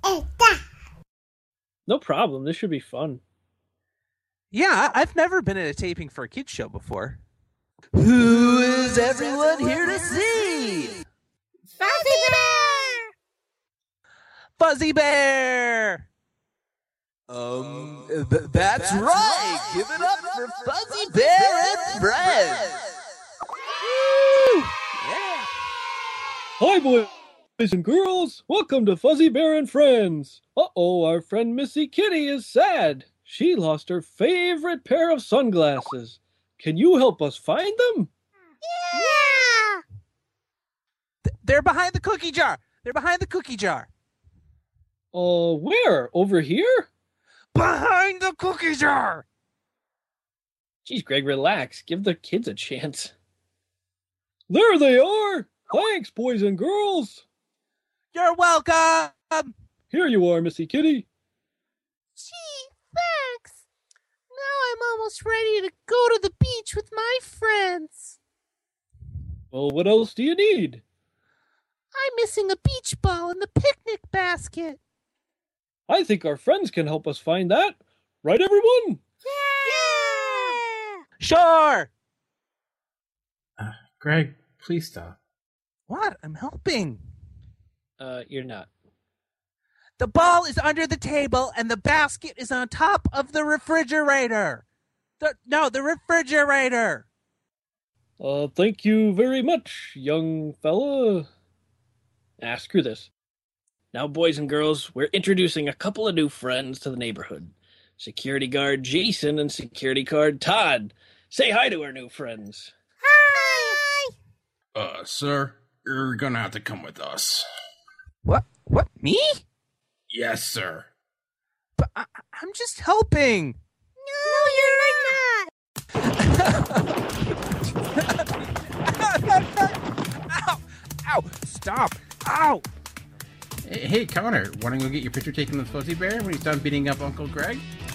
No problem. This should be fun. Yeah, I've never been at a taping for a kids show before. Who is everyone here to see? Fuzzy Bear! Fuzzy Bear! Um, th- that's right. Give it up for Fuzzy Bear and friends. Woo! Yeah. Hi, boys and girls. Welcome to Fuzzy Bear and Friends. Uh-oh, our friend Missy Kitty is sad. She lost her favorite pair of sunglasses. Can you help us find them? Yeah! Th- they're behind the cookie jar. They're behind the cookie jar. Uh, where? Over here? Behind the cookie jar! Geez, Greg, relax. Give the kids a chance. There they are! Thanks, boys and girls! You're welcome! Here you are, Missy Kitty. Gee, thanks. Now I'm almost ready to go to the beach with my friends. Well, what else do you need? I'm missing a beach ball in the picnic basket. I think our friends can help us find that. Right, everyone? Yeah! Sure! Uh, Greg, please stop. What? I'm helping. Uh, you're not. The ball is under the table and the basket is on top of the refrigerator. The, no, the refrigerator. Uh, thank you very much, young fella. Ah, screw this. Now, boys and girls, we're introducing a couple of new friends to the neighborhood. Security guard Jason and security guard Todd. Say hi to our new friends. Hi! Uh, sir, you're gonna have to come with us. What? What? Me? Yes, sir. But I, I'm just helping. No, you're not! Ow! Ow! Stop! Ow! Hey, hey, Connor, want to go get your picture taken with Fuzzy Bear when he's done beating up Uncle Greg?